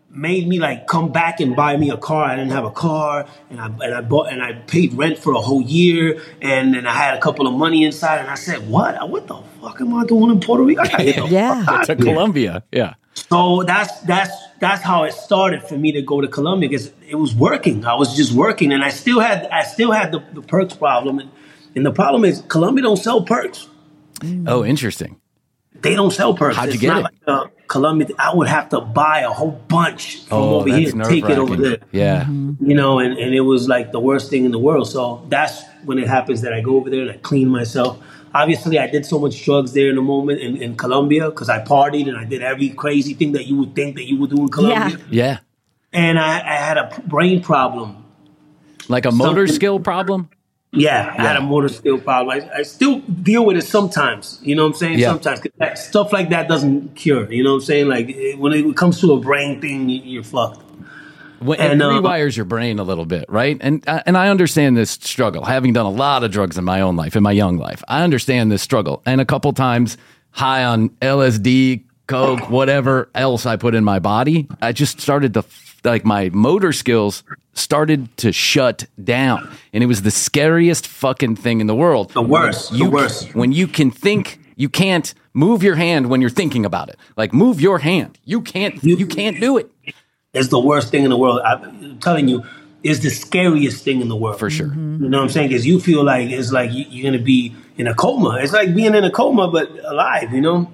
made me like come back and buy me a car. I didn't have a car, and I and I bought and I paid rent for a whole year, and then I had a couple of money inside, and I said, "What? What the fuck am I doing in Puerto Rico? I gotta get the Yeah. fuck out To of here." Colombia. Yeah. So that's that's that's how it started for me to go to Colombia, because it was working. I was just working, and I still had I still had the, the perks problem, and, and the problem is Colombia don't sell perks. Oh, interesting. They don't sell perks. How'd you It's get not it? Like, uh, Colombia, I would have to buy a whole bunch from Oh, over here that's and take it over nerve-wracking. there. Yeah. You know, and, and it was like the worst thing in the world. So that's when it happens that I go over there and I clean myself. Obviously, I did so much drugs there in the moment in, in Colombia, because I partied and I did every crazy thing that you would think that you would do in Colombia. Yeah. Yeah. And I, I had a brain problem. Like a motor Something- skill problem? Yeah, I had a motor skill problem. I, I still deal with it sometimes. You know what I'm saying? Yeah. Sometimes 'cause that, stuff like that doesn't cure. You know what I'm saying? Like it, when it comes to a brain thing, you- you're fucked. When, And, it uh, rewires your brain a little bit, right? And uh, and I understand this struggle, having done a lot of drugs in my own life, in my young life. I understand this struggle. And a couple times high on L S D, coke, whatever else I put in my body, I just started to, like, my motor skills started to shut down. And it was the scariest fucking thing in the world. The worst, the You- worst. When you can think, you can't move your hand when you're thinking about it. Like, move your hand. You can't, You- you can't do it. It's the worst thing in the world. I'm telling you, it's the scariest thing in the world. For sure. You know what I'm saying? Because you feel like it's like you- you're going to be in a coma. It's like being in a coma, but alive, you know?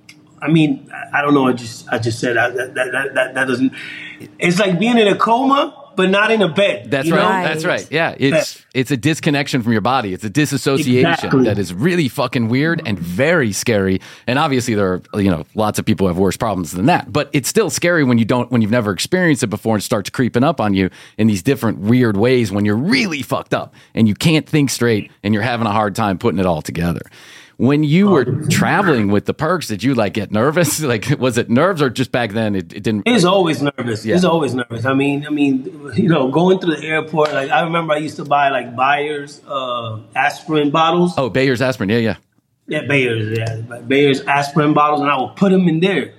I mean, I I don't know. I just I just said that that, that, that, that doesn't. It's like being in a coma, but not in a bed. That's you right. know? Right. That's right. Yeah, it's it's a disconnection from your body. It's a disassociation Exactly. that is really fucking weird and very scary. And obviously, there are, you know, lots of people who have worse problems than that. But it's still scary when you don't when you've never experienced it before and it starts creeping up on you in these different weird ways when you're really fucked up and you can't think straight and you're having a hard time putting it all together. When you were traveling with the perks, did you like get nervous? Like, was it nerves or just back then it, it didn't? It's always nervous. Yeah. It's always nervous. I mean, I mean, you know, going through the airport. Like I remember, I used to buy like Bayer's uh, aspirin bottles. Oh, Bayer's aspirin. Yeah, yeah. Yeah, Bayer's. Yeah, Bayer's aspirin bottles, and I would put them in there.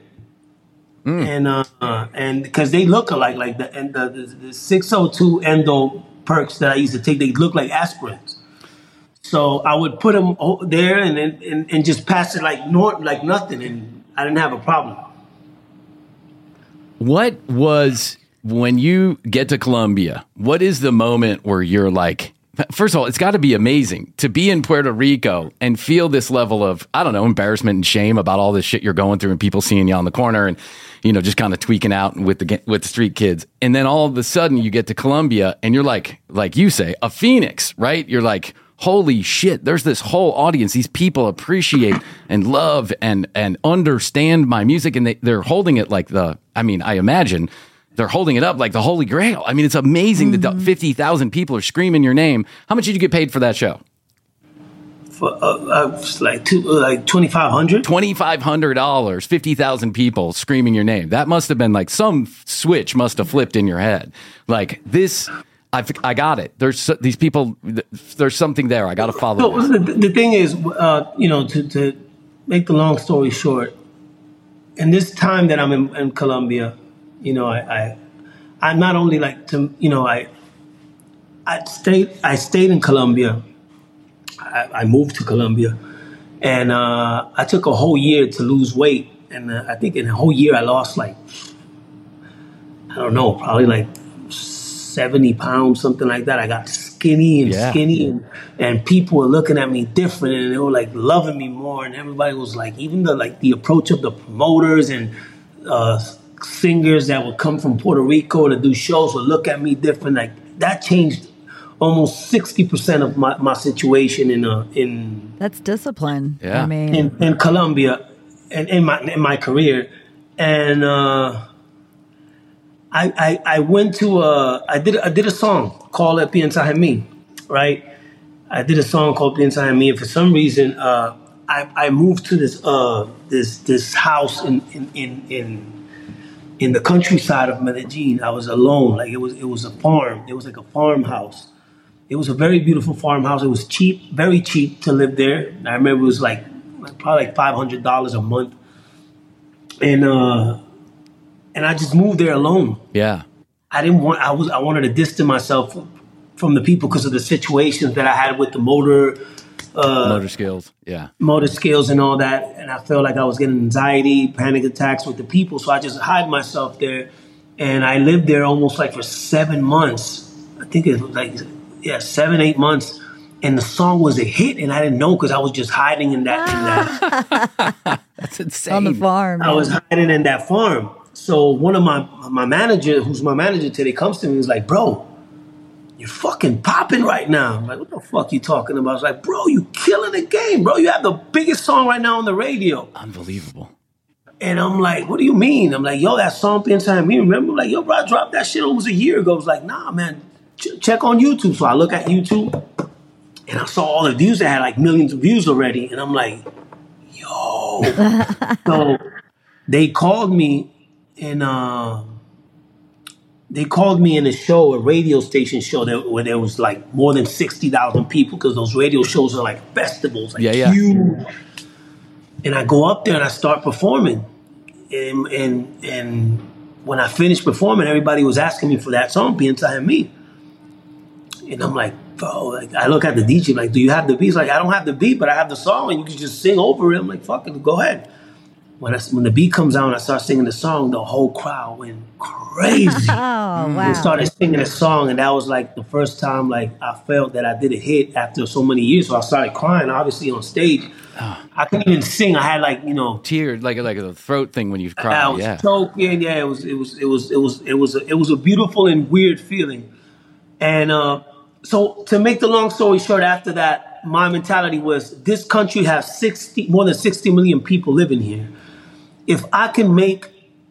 And uh, uh, and because they look alike, like the and the, the, the six oh two endo perks that I used to take, they look like aspirins. So I would put them there and then and, and just pass it like nor, like nothing, and I didn't have a problem. What was when you get to Colombia? What is the moment where you're like, first of all, it's got to be amazing to be in Puerto Rico and feel this level of, I don't know, embarrassment and shame about all this shit you're going through and people seeing you on the corner and, you know, just kind of tweaking out with the with the street kids. And then all of a sudden you get to Colombia and you're like, like you say, a phoenix, right? You're like, holy shit, there's this whole audience. These people appreciate and love and and understand my music, and they, they're holding it like the, I mean, I imagine they're holding it up like the Holy Grail. I mean, it's amazing that fifty thousand people are screaming your name. How much did you get paid for that show? For uh, uh, it's like two, uh, like twenty five hundred. twenty-five hundred dollars, fifty thousand people screaming your name. That must have been like some switch must have flipped in your head. Like this, I, I got it. There's so- these people, there's something there. I got to follow So this. the, the thing is, uh, you know, to, to make the long story short, in this time that I'm in, in Colombia, you know, I, I, I not only like to, you know, I, I stayed, I stayed in Colombia. I, I moved to Colombia, and uh, I took a whole year to lose weight, and uh, I think in a whole year I lost like, I don't know, probably like seventy pounds, something like that. I got skinny and Yeah. skinny, and, and people were looking at me different, and they were like loving me more, and everybody was like, even the like the approach of the promoters and uh, singers that would come from Puerto Rico to do shows would look at me different. Like that changed almost sixty percent of my, my situation in uh, in That's discipline. Yeah. I mean, in, in Colombia and in my in my career, and uh, I, I I went to a I did I did a song called Piensa en mí, right? I did a song called Piensa en mí, and for some reason, uh, I I moved to this uh this this house in in in. in in the countryside of Medellin. I was alone. Like it was it was a farm. It was like a farmhouse. It was a very beautiful farmhouse. It was cheap, very cheap to live there. I remember it was like, like probably like five hundred dollars a month. And uh, and I just moved there alone. Yeah. I didn't want, I was, I wanted to distance myself from the people because of the situations that I had with the motor, uh, motor skills. Yeah. motor skills and all that. And I felt like I was getting anxiety, panic attacks with the people. So I just hid myself there. And I lived there almost like for seven months. I think it was like, yeah, seven, eight months. And the song was a hit, and I didn't know because I was just hiding in that. In that. That's insane. On the farm. I was hiding in that farm. So one of my my manager, who's my manager today, comes to me and is like, bro, you're fucking popping right now. I'm like, what the fuck you talking about? I was like, bro, you killing the game, bro. You have the biggest song right now on the radio. Unbelievable. And I'm like, what do you mean? I'm like, yo, that song inside me. Remember? I'm like, yo, bro, I dropped that shit almost a year ago. I was like, nah, man, ch- check on YouTube. So I look at YouTube. And I saw all the views that had like millions of views already. And I'm like, yo. So they called me and uh, they called me in a show, a radio station show that, where there was like more than sixty thousand people because those radio shows are like festivals, like yeah, yeah. huge. And I go up there and I start performing. And, and, and when I finished performing, everybody was asking me for that song, Piensa en mí. And I'm like, bro, like, I look at the D J, like, do you have the beat? He's like, I don't have the beat, but I have the song, and you can just sing over it. I'm like, fuck it, go ahead. When I, when the beat comes out and I start singing the song, the whole crowd went crazy. Oh, wow. They started singing the song, and that was like the first time like I felt that I did a hit after so many years. So I started crying, obviously, on stage. Oh. I couldn't even sing. I had like, you know, tears, like like a throat thing when you cry. I was yeah, choking. Yeah, it was, it was, it was, it was, it was, a, it was a beautiful and weird feeling. And uh, so, to make the long story short, after that, my mentality was: this country has sixty, more than sixty million people living here. If I can make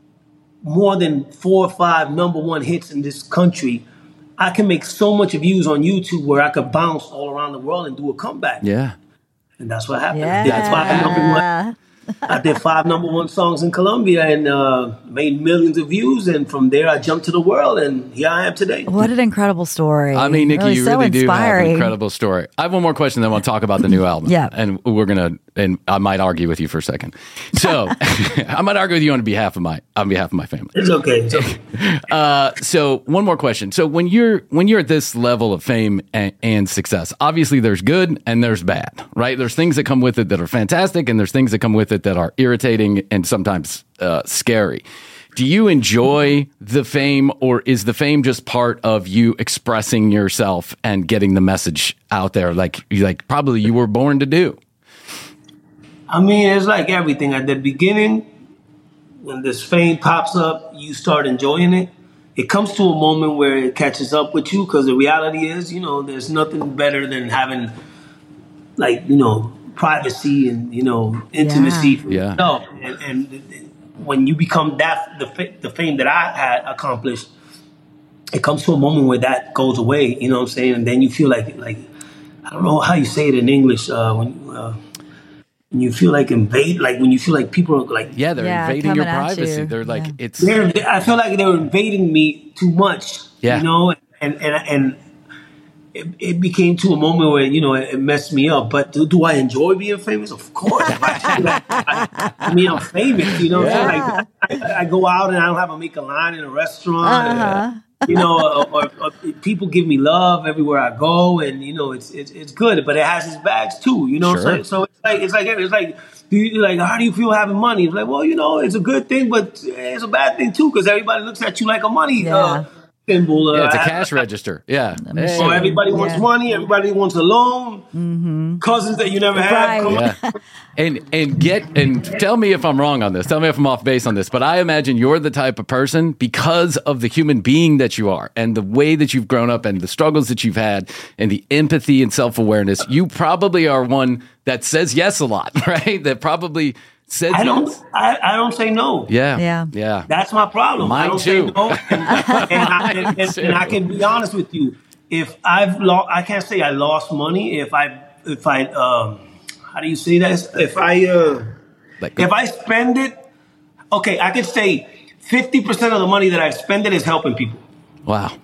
more than four or five number one hits in this country, I can make so much views on YouTube where I could bounce all around the world and do a comeback. Yeah. And that's what happened. Yeah. That's why I number one. I did five number one songs in Colombia and uh, made millions of views. And from there, I jumped to the world, and here I am today. What an incredible story. I mean, Nikki, really you so really do have inspiring. an incredible story. I have one more question, then we'll talk about the new album. Yeah. And we're going to, and I might argue with you for a second. So I might argue with you on behalf of my, on behalf of my family. It's okay. It's okay. Uh, so one more question. So when you're, when you're at this level of fame and, and success, obviously there's good and there's bad, right? There's things that come with it that are fantastic, and there's things that come with it that are irritating and sometimes uh, scary. Do you enjoy the fame, or is the fame just part of you expressing yourself and getting the message out there, like like probably you were born to do? I mean, it's like everything. At the beginning, when this fame pops up, you start enjoying it. It comes to a moment where it catches up with you, because the reality is, you know, there's nothing better than having, like, you know, privacy and, you know, intimacy for Yeah. yourself. And, and when you become that, the, the fame that I had accomplished, it comes to a moment where that goes away, you know what I'm saying? And then you feel like, like I don't know how you say it in English, uh, when, uh, when you feel like invade, like when you feel like people are like... Yeah, they're Yeah, invading your coming at privacy. you. They're like, Yeah. it's... They're, I feel like they're invading me too much, Yeah. you know? And, and, and it, it became to a moment where, you know, it, it messed me up. But do, do I enjoy being famous? Of course. I, I, I mean, I'm famous, you know? Yeah. So like, I, I go out and I don't have to make a line in a restaurant. Uh-huh. You know, or, or, or people give me love everywhere I go, and you know, it's it's it's good. But it has its bags too, you know. Sure. So, so it's like it's like it's like, do you, like how do you feel having money? It's like, well, you know, it's a good thing, but it's a bad thing too, because everybody looks at you like a money Yeah. uh, symbol. Uh, Yeah, it's a cash register. Yeah. Hey. So everybody wants Yeah. money. Everybody wants a loan. Mm-hmm. Cousins that you never had. Right. Yeah. And and get and tell me if I'm wrong on this. Tell me if I'm off base on this. But I imagine you're the type of person, because of the human being that you are and the way that you've grown up and the struggles that you've had and the empathy and self-awareness, you probably are one that says yes a lot, right? That probably says I don't. yes. I, I don't say no. Yeah. Yeah. Yeah. That's my problem. Mine I don't too. say no, and, and, I, and, and, and I can be honest with you. If I've lost, I can't say I lost money. If I, if I, um, how do you say that? If I, uh, Like, if I spend it, okay, I could say fifty percent of the money that I spend it is helping people. wow.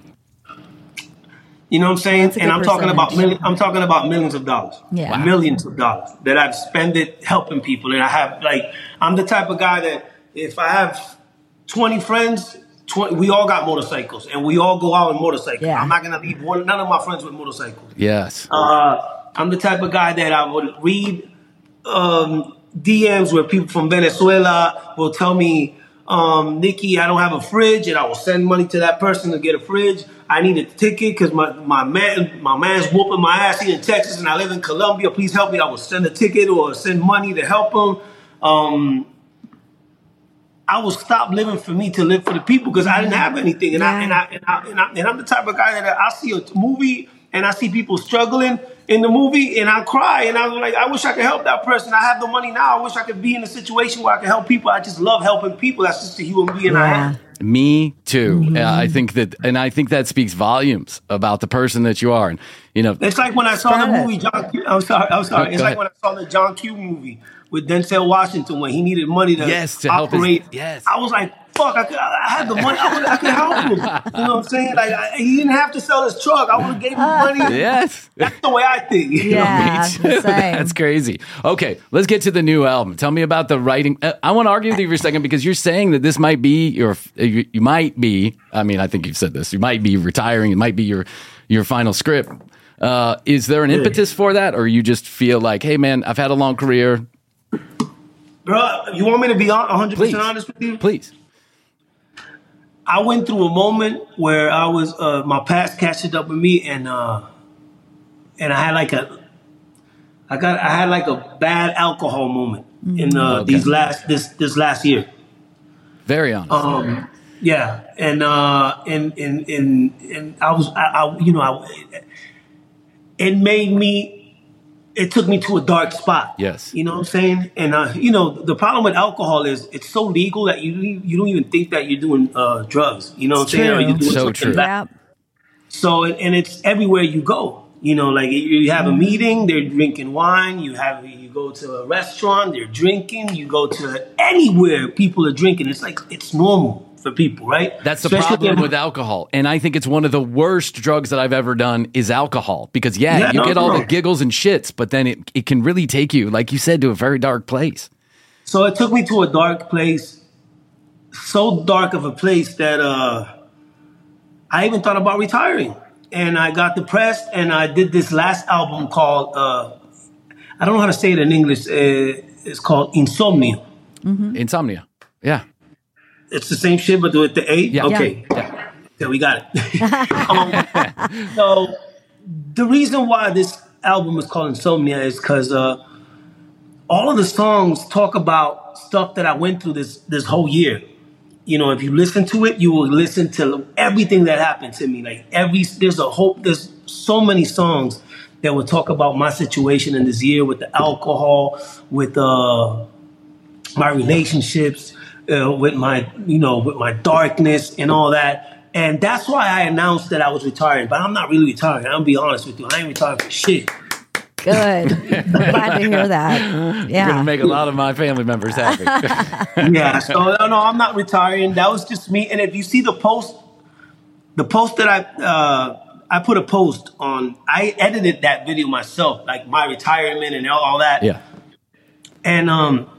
You know what I'm saying? That's a And good I'm talking about percentage. million, I'm talking about millions of dollars. Yeah. Wow. Millions of dollars that I've spent it helping people. And I have, like, I'm the type of guy that if I have twenty friends. twenty, we all got motorcycles, and we all go out on motorcycles. Yeah. I'm not gonna leave one, none of my friends with motorcycles. Yes. Uh, I'm the type of guy that I would read um, D Ms where people from Venezuela will tell me, um, Nikki, I don't have a fridge, and I will send money to that person to get a fridge. I need a ticket because my, my man my man's whooping my ass here in Texas, and I live in Colombia. Please help me. I will send a ticket or send money to help him. Um, I will stop living for me to live for the people because I didn't have anything, and, Yeah. I, and, I, and, I, and, I, and I'm the type of guy that I see a movie and I see people struggling in the movie, and I cry, and I'm like, I wish I could help that person. I have the money now. I wish I could be in a situation where I can help people. I just love helping people. That's just the human being I Yeah. am. Me too. Uh, I think that, and I think that speaks volumes about the person that you are. And you know, It's like when I saw the Spread it. movie John Q. I'm sorry. I'm sorry. Go It's like ahead. when I saw the John Q. movie with Denzel Washington when he needed money to, Yes, to help his- operate. yes. I was like, fuck, I, could, I had the money. I, would, I could help him. You know what I'm saying? Like I, he didn't have to sell his truck. I would have gave him money. yes. That's the way I think. You know? Yeah, Me too. the same. That's crazy. Okay, let's get to the new album. Tell me about the writing. Uh, I want to argue with you for a second because you're saying that this might be your, you, you might be, I mean, I think you've said this, you might be retiring. It might be your, your final script. Uh, is there an impetus for that? Or you just feel like, hey man, I've had a long career. Bro, you want me to be on one hundred percent Please. honest with you? Please. I went through a moment where I was, uh, my past catching up with me, and uh, and I had like a, I got, I had like a bad alcohol moment in uh, Okay. these last, this this last year. Very honest. Um, yeah, and uh, and and and and I was, I, I you know, I, it made me. It took me to a dark spot. Yes. You know what I'm saying? And, uh, you know, the problem with alcohol is it's so legal that you you don't even think that you're doing uh, drugs. You know what I'm saying? Or you're doing So something true. bad. Yep. So, and it's everywhere you go. You know, like you have a meeting, they're drinking wine. You have, you go to a restaurant, they're drinking. You go to anywhere, people are drinking. It's like, it's normal for people, right? That's the Especially problem if- with alcohol. And I think it's one of the worst drugs that I've ever done is alcohol. Because, yeah, Yeah, you no, get all no. the giggles and shits, but then it, it can really take you, like you said, to a very dark place. So it took me to a dark place, so dark of a place that uh, I even thought about retiring. And I got depressed, and I did this last album called, uh, I don't know how to say it in English, uh, it's called Insomnia. Insomnia. Yeah. It's the same shit, but with the A? Yeah. Okay. Yeah. Yeah, we got it. um, so the reason why this album is called Insomnia is because uh, all of the songs talk about stuff that I went through this this whole year. You know, if you listen to it, you will listen to everything that happened to me. Like every, there's a hope, there's so many songs that will talk about my situation in this year with the alcohol, with uh, my relationships, uh, with my, you know, with my darkness and all that. And that's why I announced that I was retiring. But I'm not really retiring. I'm gonna be honest with you. I ain't retiring for shit. Good. I'm glad to hear that. Yeah. Going to make a lot of my family members happy. Yeah. So no, no, I'm not retiring. That was just me. And if you see the post, the post that I uh, I put a post on, I edited that video myself, like my retirement and all, all that. Yeah. And um,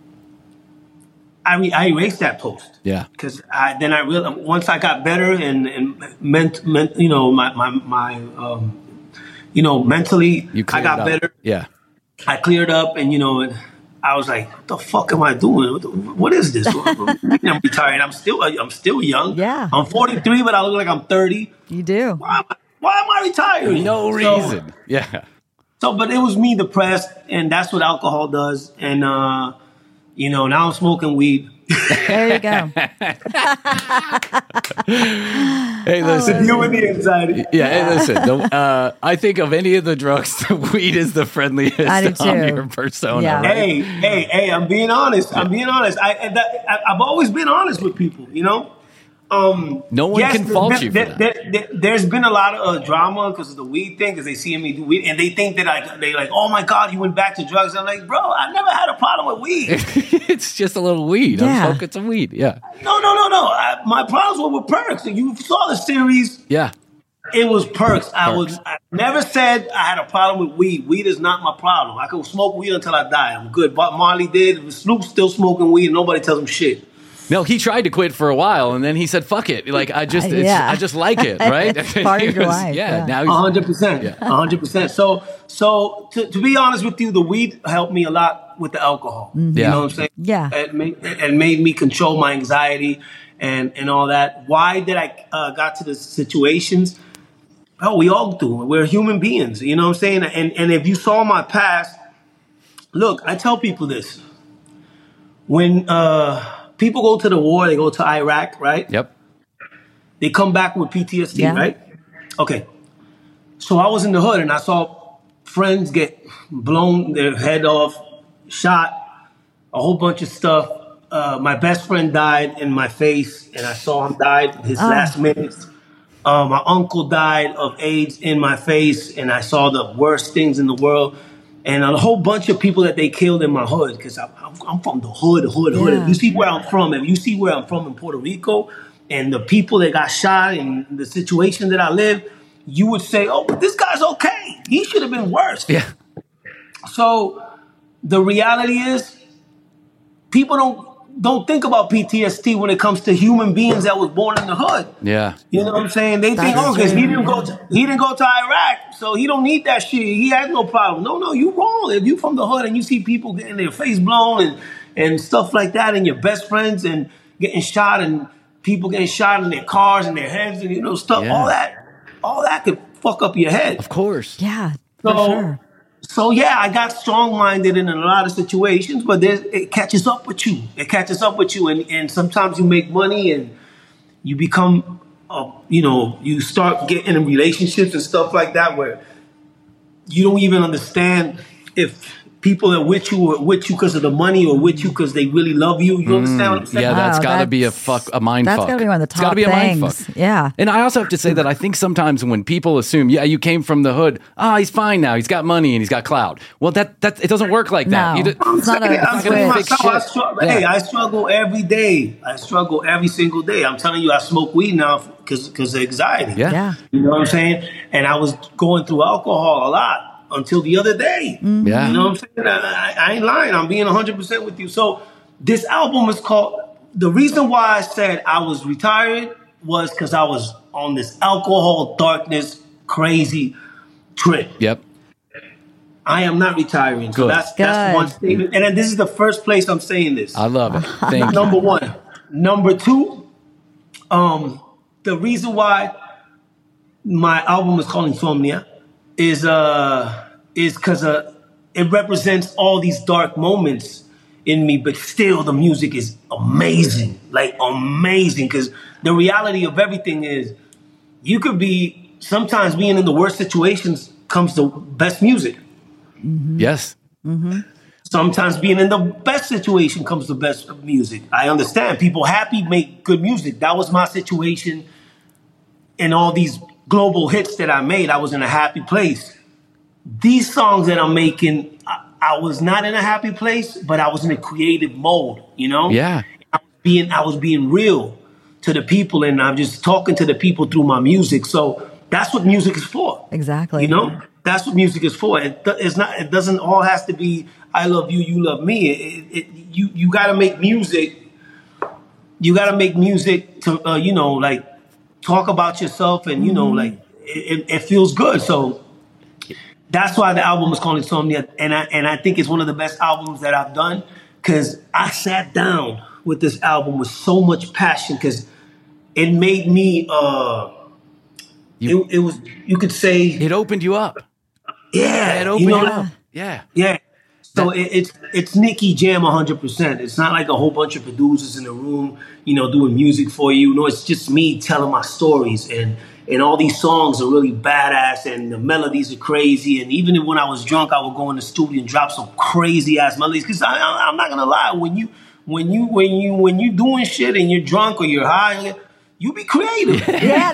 I re- I erased that post. Yeah. Because I then I realized once I got better and and meant meant you know my my my um you know mentally You I cleared got up. better. Yeah. I cleared up, and you know I was like, what the fuck am I doing? What, the, what is this? I'm retired. I'm still I'm still young. Yeah. I'm forty-three, but I look like I'm thirty. You do. Why am I, why am I retiring? No So- reason. Yeah. So, but it was me depressed, and that's what alcohol does. And uh, you know, now I'm smoking weed. There you go. Hey, listen. Deal with the anxiety. Yeah, hey, listen. The, uh, I think of any of the drugs, the weed is the friendliest I do on too. your persona. Yeah. Right? Hey, hey, hey! I'm being honest. I'm being honest. I, and that, I I've always been honest with people. You know. Um, No one can there's fault been- you for there, that. there, there, there's been a lot of uh, drama because of the weed thing, because they see me do weed, and they think that I, they like, oh my god, you went back to drugs. I'm like, bro, I never had a problem with weed. It's just a little weed. Yeah. I'm smoking some weed. Yeah. no, no, no, no. I, my problems were with perks. You saw the series. Yeah. It was perks. I Perks. was. I never said I had a problem with weed. Weed is not my problem. I can smoke weed until I die. I'm good. But Marley did. Snoop's still smoking weed, and nobody tells him shit. No, he tried to quit for a while, and then he said, "Fuck it!" Like I just, it's, Yeah. I just like it, right? It's part He of your was- life, Yeah, yeah. now A he's hundred percent, a hundred percent. So, so to, to be honest with you, the weed helped me a lot with the alcohol. You Yeah. know what I'm saying? Yeah. It made, it made me control my anxiety and and all that. Why did I uh, got to the situations? Oh, we all do. We're human beings. You know what I'm saying? And and if you saw my past, look, I tell people this. When uh, people go to the war, they go to Iraq, right? Yep. They come back with P T S D, Yeah. right? Okay. So I was in the hood and I saw friends get blown their head off, shot, a whole bunch of stuff. Uh, my best friend died in my face, and I saw him die in his last minutes. Uh, my uncle died of AIDS in my face, and I saw the worst things in the world. And a whole bunch of people that they killed in my hood, because I'm, I'm from the hood, hood, hood. Yeah. If you see where I'm from, if you see where I'm from in Puerto Rico, and the people that got shot and the situation that I live, you would say, oh, but this guy's okay. He should have been worse. Yeah. So the reality is, people don't don't think about P T S D when it comes to human beings that was born in the hood. Yeah. You know what I'm saying? They think, That's oh, because he true. didn't go to he didn't go to Iraq, so he don't need that shit. He has no problem. No, no, you wrong. If you from the hood and you see people getting their face blown and and stuff like that, and your best friends and getting shot, and people getting shot in their cars and their heads, and you know stuff, Yeah. all that, all that could fuck up your head. Of course. Yeah, for So, sure. so yeah, I got strong-minded in a lot of situations, but there's, it catches up with you. It catches up with you, and, and sometimes you make money and you become, uh, you know, you start getting in relationships and stuff like that where you don't even understand if people are with you or with you because of the money or with you because they really love you. You understand what I'm saying? Yeah, that's Wow, got to be a that's- fuck, a mind that's fuck. gotta be one of the It's gotta top be a mind things. fuck. Yeah. And I also have to say that I think sometimes when people assume, yeah, you came from the hood, ah, he's fine now, he's got money and he's got clout. Well, that that it doesn't work like that. No. You d- It's not a I'm gonna telling fix myself, I shit. struggle, Yeah. hey, I struggle every day. I struggle every single day. I'm telling you, I smoke weed now because because of anxiety. Yeah. Yeah. You know what I'm saying? And I was going through alcohol a lot until the other day. Yeah. You know what I'm saying? I, I, I ain't lying. I'm being one hundred percent with you. So this album is called, the reason why I said I was retired was because I was on this alcohol, darkness, crazy trip. Yep. I am not retiring. So Good. that's that's Good. one statement. And then this is the first place I'm saying this. I love it. Thank you. Number one. Number two, um, the reason why my album is called Insomnia is uh is because uh, it represents all these dark moments in me, but still the music is amazing, like amazing. Because the reality of everything is, you could be sometimes being in the worst situations comes the best music. Yes. Sometimes being in the best situation comes the best music. I understand. People happy make good music. That was my situation in all these global hits that I made. I was in a happy place. These songs that I'm making, I, I was not in a happy place, but I was in a creative mode, you know? Yeah. I was being, I was being real to the people, and I'm just talking to the people through my music. So that's what music is for. Exactly. You know, that's what music is for. It, it's not. It doesn't all has to be I love you, you love me. It, it, you you got to make music. You got to make music to uh, you know, like talk about yourself, and you know, like it, it feels good. So that's why the album is called Insomnia, and I and I think it's one of the best albums that I've done, because I sat down with this album with so much passion, because it made me. Uh, You- it, it was, you could say, It opened you up. yeah, It opened you you, know, up. Yeah. yeah. So it, it's it's Nicky Jam one hundred percent. It's not like a whole bunch of producers in the room, you know, doing music for you. No, it's just me telling my stories, and and all these songs are really badass, and the melodies are crazy. And even when I was drunk, I would go in the studio and drop some crazy ass melodies. Because I, I, I'm not gonna lie, when you when you when you when you doing shit and you're drunk or you're high, you be creative.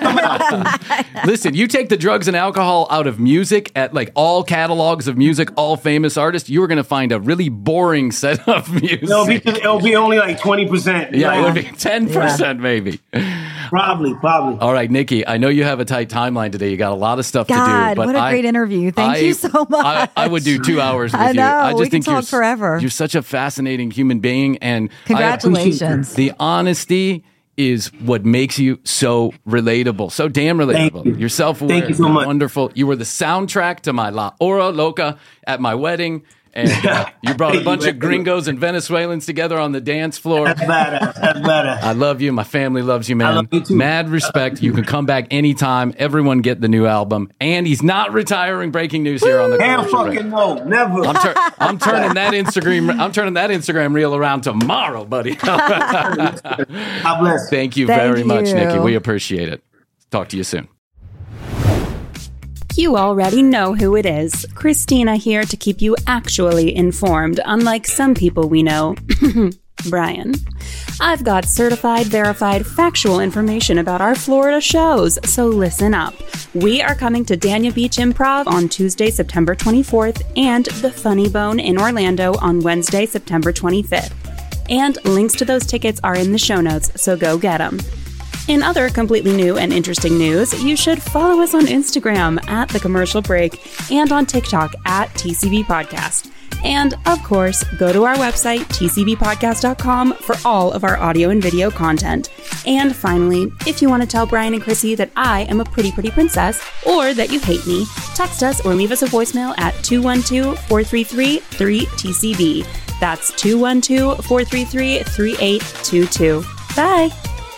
Listen, you take the drugs and alcohol out of music at like all catalogs of music, all famous artists, you are going to find a really boring set of music. It'll be it'll be only like twenty percent. Yeah, like, it would be ten percent maybe. Probably, probably. All right, Nikki, I know you have a tight timeline today. You got a lot of stuff God, to do. But what a I, great interview. Thank I, you so much. I, I would do two hours with I know. you. I just we can think talk you're, forever. You're such a fascinating human being. And Congratulations. I, the honesty is what makes you so relatable, so damn relatable. You. You're self-aware. Thank you so much. Wonderful. You were the soundtrack to my La Hora Loca at my wedding. And uh, you brought a bunch of gringos and Venezuelans together on the dance floor. That's badass. That's badass. I love you. My family loves you, man. I love you too. Mad respect. You can come back anytime. Everyone get the new album. And he's not retiring. Breaking news here on the Hell Commercial Break. fucking no. Never. I'm, tur- I'm turning that Instagram. I'm turning that Instagram reel around tomorrow, buddy. God bless. Thank you Thank very much, you. Nikki. We appreciate it. Talk to you soon. You already know who it is. Christina here to keep you actually informed, unlike some people we know. Brian. I've got certified, verified, factual information about our Florida shows, so listen up. We are coming to Dania Beach Improv on Tuesday, September twenty-fourth, and The Funny Bone in Orlando on Wednesday, September twenty-fifth. And links to those tickets are in the show notes, so go get them. In other completely new and interesting news, you should follow us on Instagram at The Commercial Break and on TikTok at T C B Podcast. And, of course, go to our website, T C B podcast dot com, for all of our audio and video content. And finally, if you want to tell Brian and Chrissy that I am a pretty, pretty princess, or that you hate me, text us or leave us a voicemail at two one two, four three three, three T C B. That's two one two, four three three, three eight two two. Bye!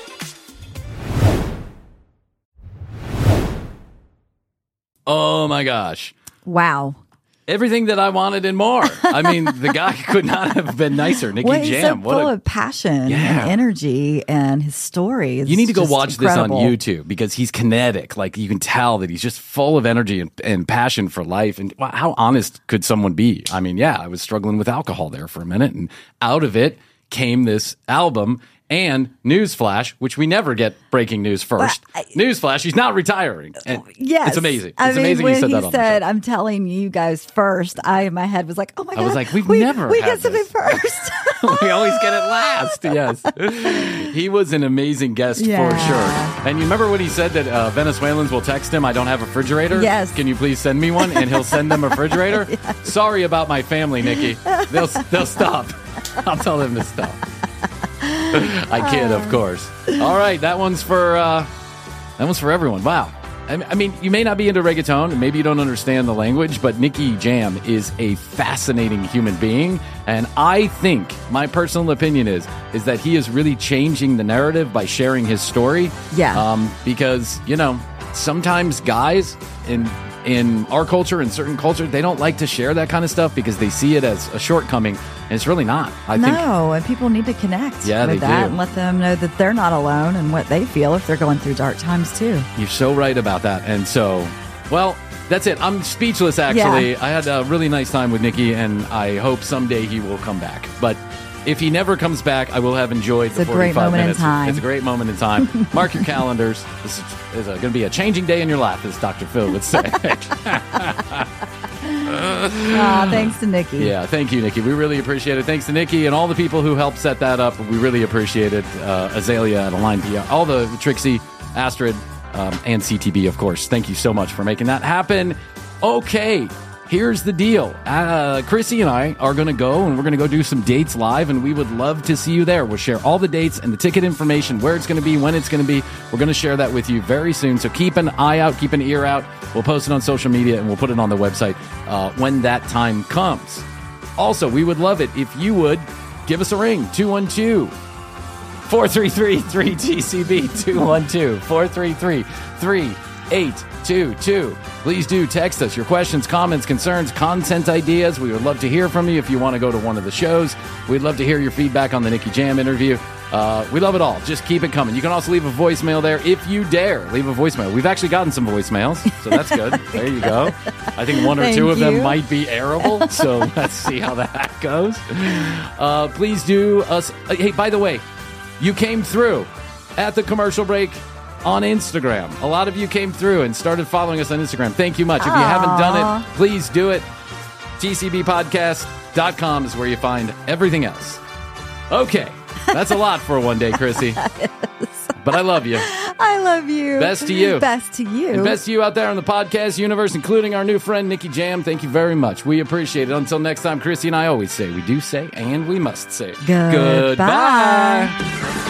Oh, my gosh. Wow. Everything that I wanted and more. I mean, the guy could not have been nicer. Nikki Well, he's Jam. so What full a, of passion Yeah. and energy, and his story is you need to go just watch incredible. this on YouTube because he's kinetic. Like, you can tell that he's just full of energy and, and passion for life. And wow, how honest could someone be? I mean, yeah, I was struggling with alcohol there for a minute, and out of it came this album. And newsflash, which we never get breaking news first. Well, I- Newsflash, he's not retiring. And Yes, it's amazing. It's I mean, amazing when you said he that on said, the show. "I'm telling you guys first," I in my head was like, "Oh my I god!" was like, we've we, never we had get something this. first." We always get it last. Yes. He was an amazing guest Yeah. for sure. And you remember when he said that uh, Venezuelans will text him, I don't have a refrigerator? Yes. Can you please send me one? And he'll send them a refrigerator? Yes. Sorry about my family, Nikki. They'll, they'll stop. I'll tell them to stop. I kid, of course. All right, that one's for uh, that one's for everyone. Wow. I I mean, you may not be into reggaeton, and maybe you don't understand the language, but Nikki Jam is a fascinating human being, and I think my personal opinion is is that he is really changing the narrative by sharing his story. Yeah. Um, because you know, sometimes guys in in our culture and certain cultures, they don't like to share that kind of stuff because they see it as a shortcoming, and it's really not. I think. No, and people need to connect Yeah, with they that do. and let them know that they're not alone and what they feel if they're going through dark times too. You're so right about that. And so, well, that's it. I'm speechless, actually. Yeah. I had a really nice time with Nikki, and I hope someday he will come back. But if he never comes back, I will have enjoyed the It's a great forty-five moment in minutes. time. It's a great moment in time. Mark your calendars. This is, is going to be a changing day in your life, as Doctor Phil would say. Aw, thanks to Nikki. Yeah, thank you, Nikki. We really appreciate it. Thanks to Nikki and all the people who helped set that up. We really appreciate it. Uh, Azalea at Align P R, all the Trixie, Astrid, um, and C T B, of course. Thank you so much for making that happen. Okay, here's the deal. Uh, Chrissy and I are going to go, and we're going to go do some dates live, and we would love to see you there. We'll share all the dates and the ticket information, where it's going to be, when it's going to be. We're going to share that with you very soon, so keep an eye out, keep an ear out. We'll post it on social media, and we'll put it on the website uh, when that time comes. Also, we would love it if you would give us a ring, two one two, four three three, three T C B, two one two, four three three, three eight two two. Please do text us your questions, comments, concerns, content ideas. We would love to hear from you if you want to go to one of the shows. We'd love to hear your feedback on the Nikki Jam interview. Uh, we love it all. Just keep it coming. You can also leave a voicemail there if you dare. Leave a voicemail. We've actually gotten some voicemails, so that's good. There you go. I think one or Thank two of them you. might be airable, so let's see how that goes. Uh, please do us. Uh, hey, by the way, you came through at the commercial break on Instagram. A lot of you came through and started following us on Instagram. Thank you much. If you haven't done it, please do it. T C B podcast dot com is where you find everything else. Okay. That's a lot for one day, Chrissy. But I love you. I love you. Best to you. Best to you. And best to you out there in the podcast universe, including our new friend, Nikki Jam. Thank you very much. We appreciate it. Until next time, Chrissy and I always say, we do say, and we must say, Goodbye. goodbye.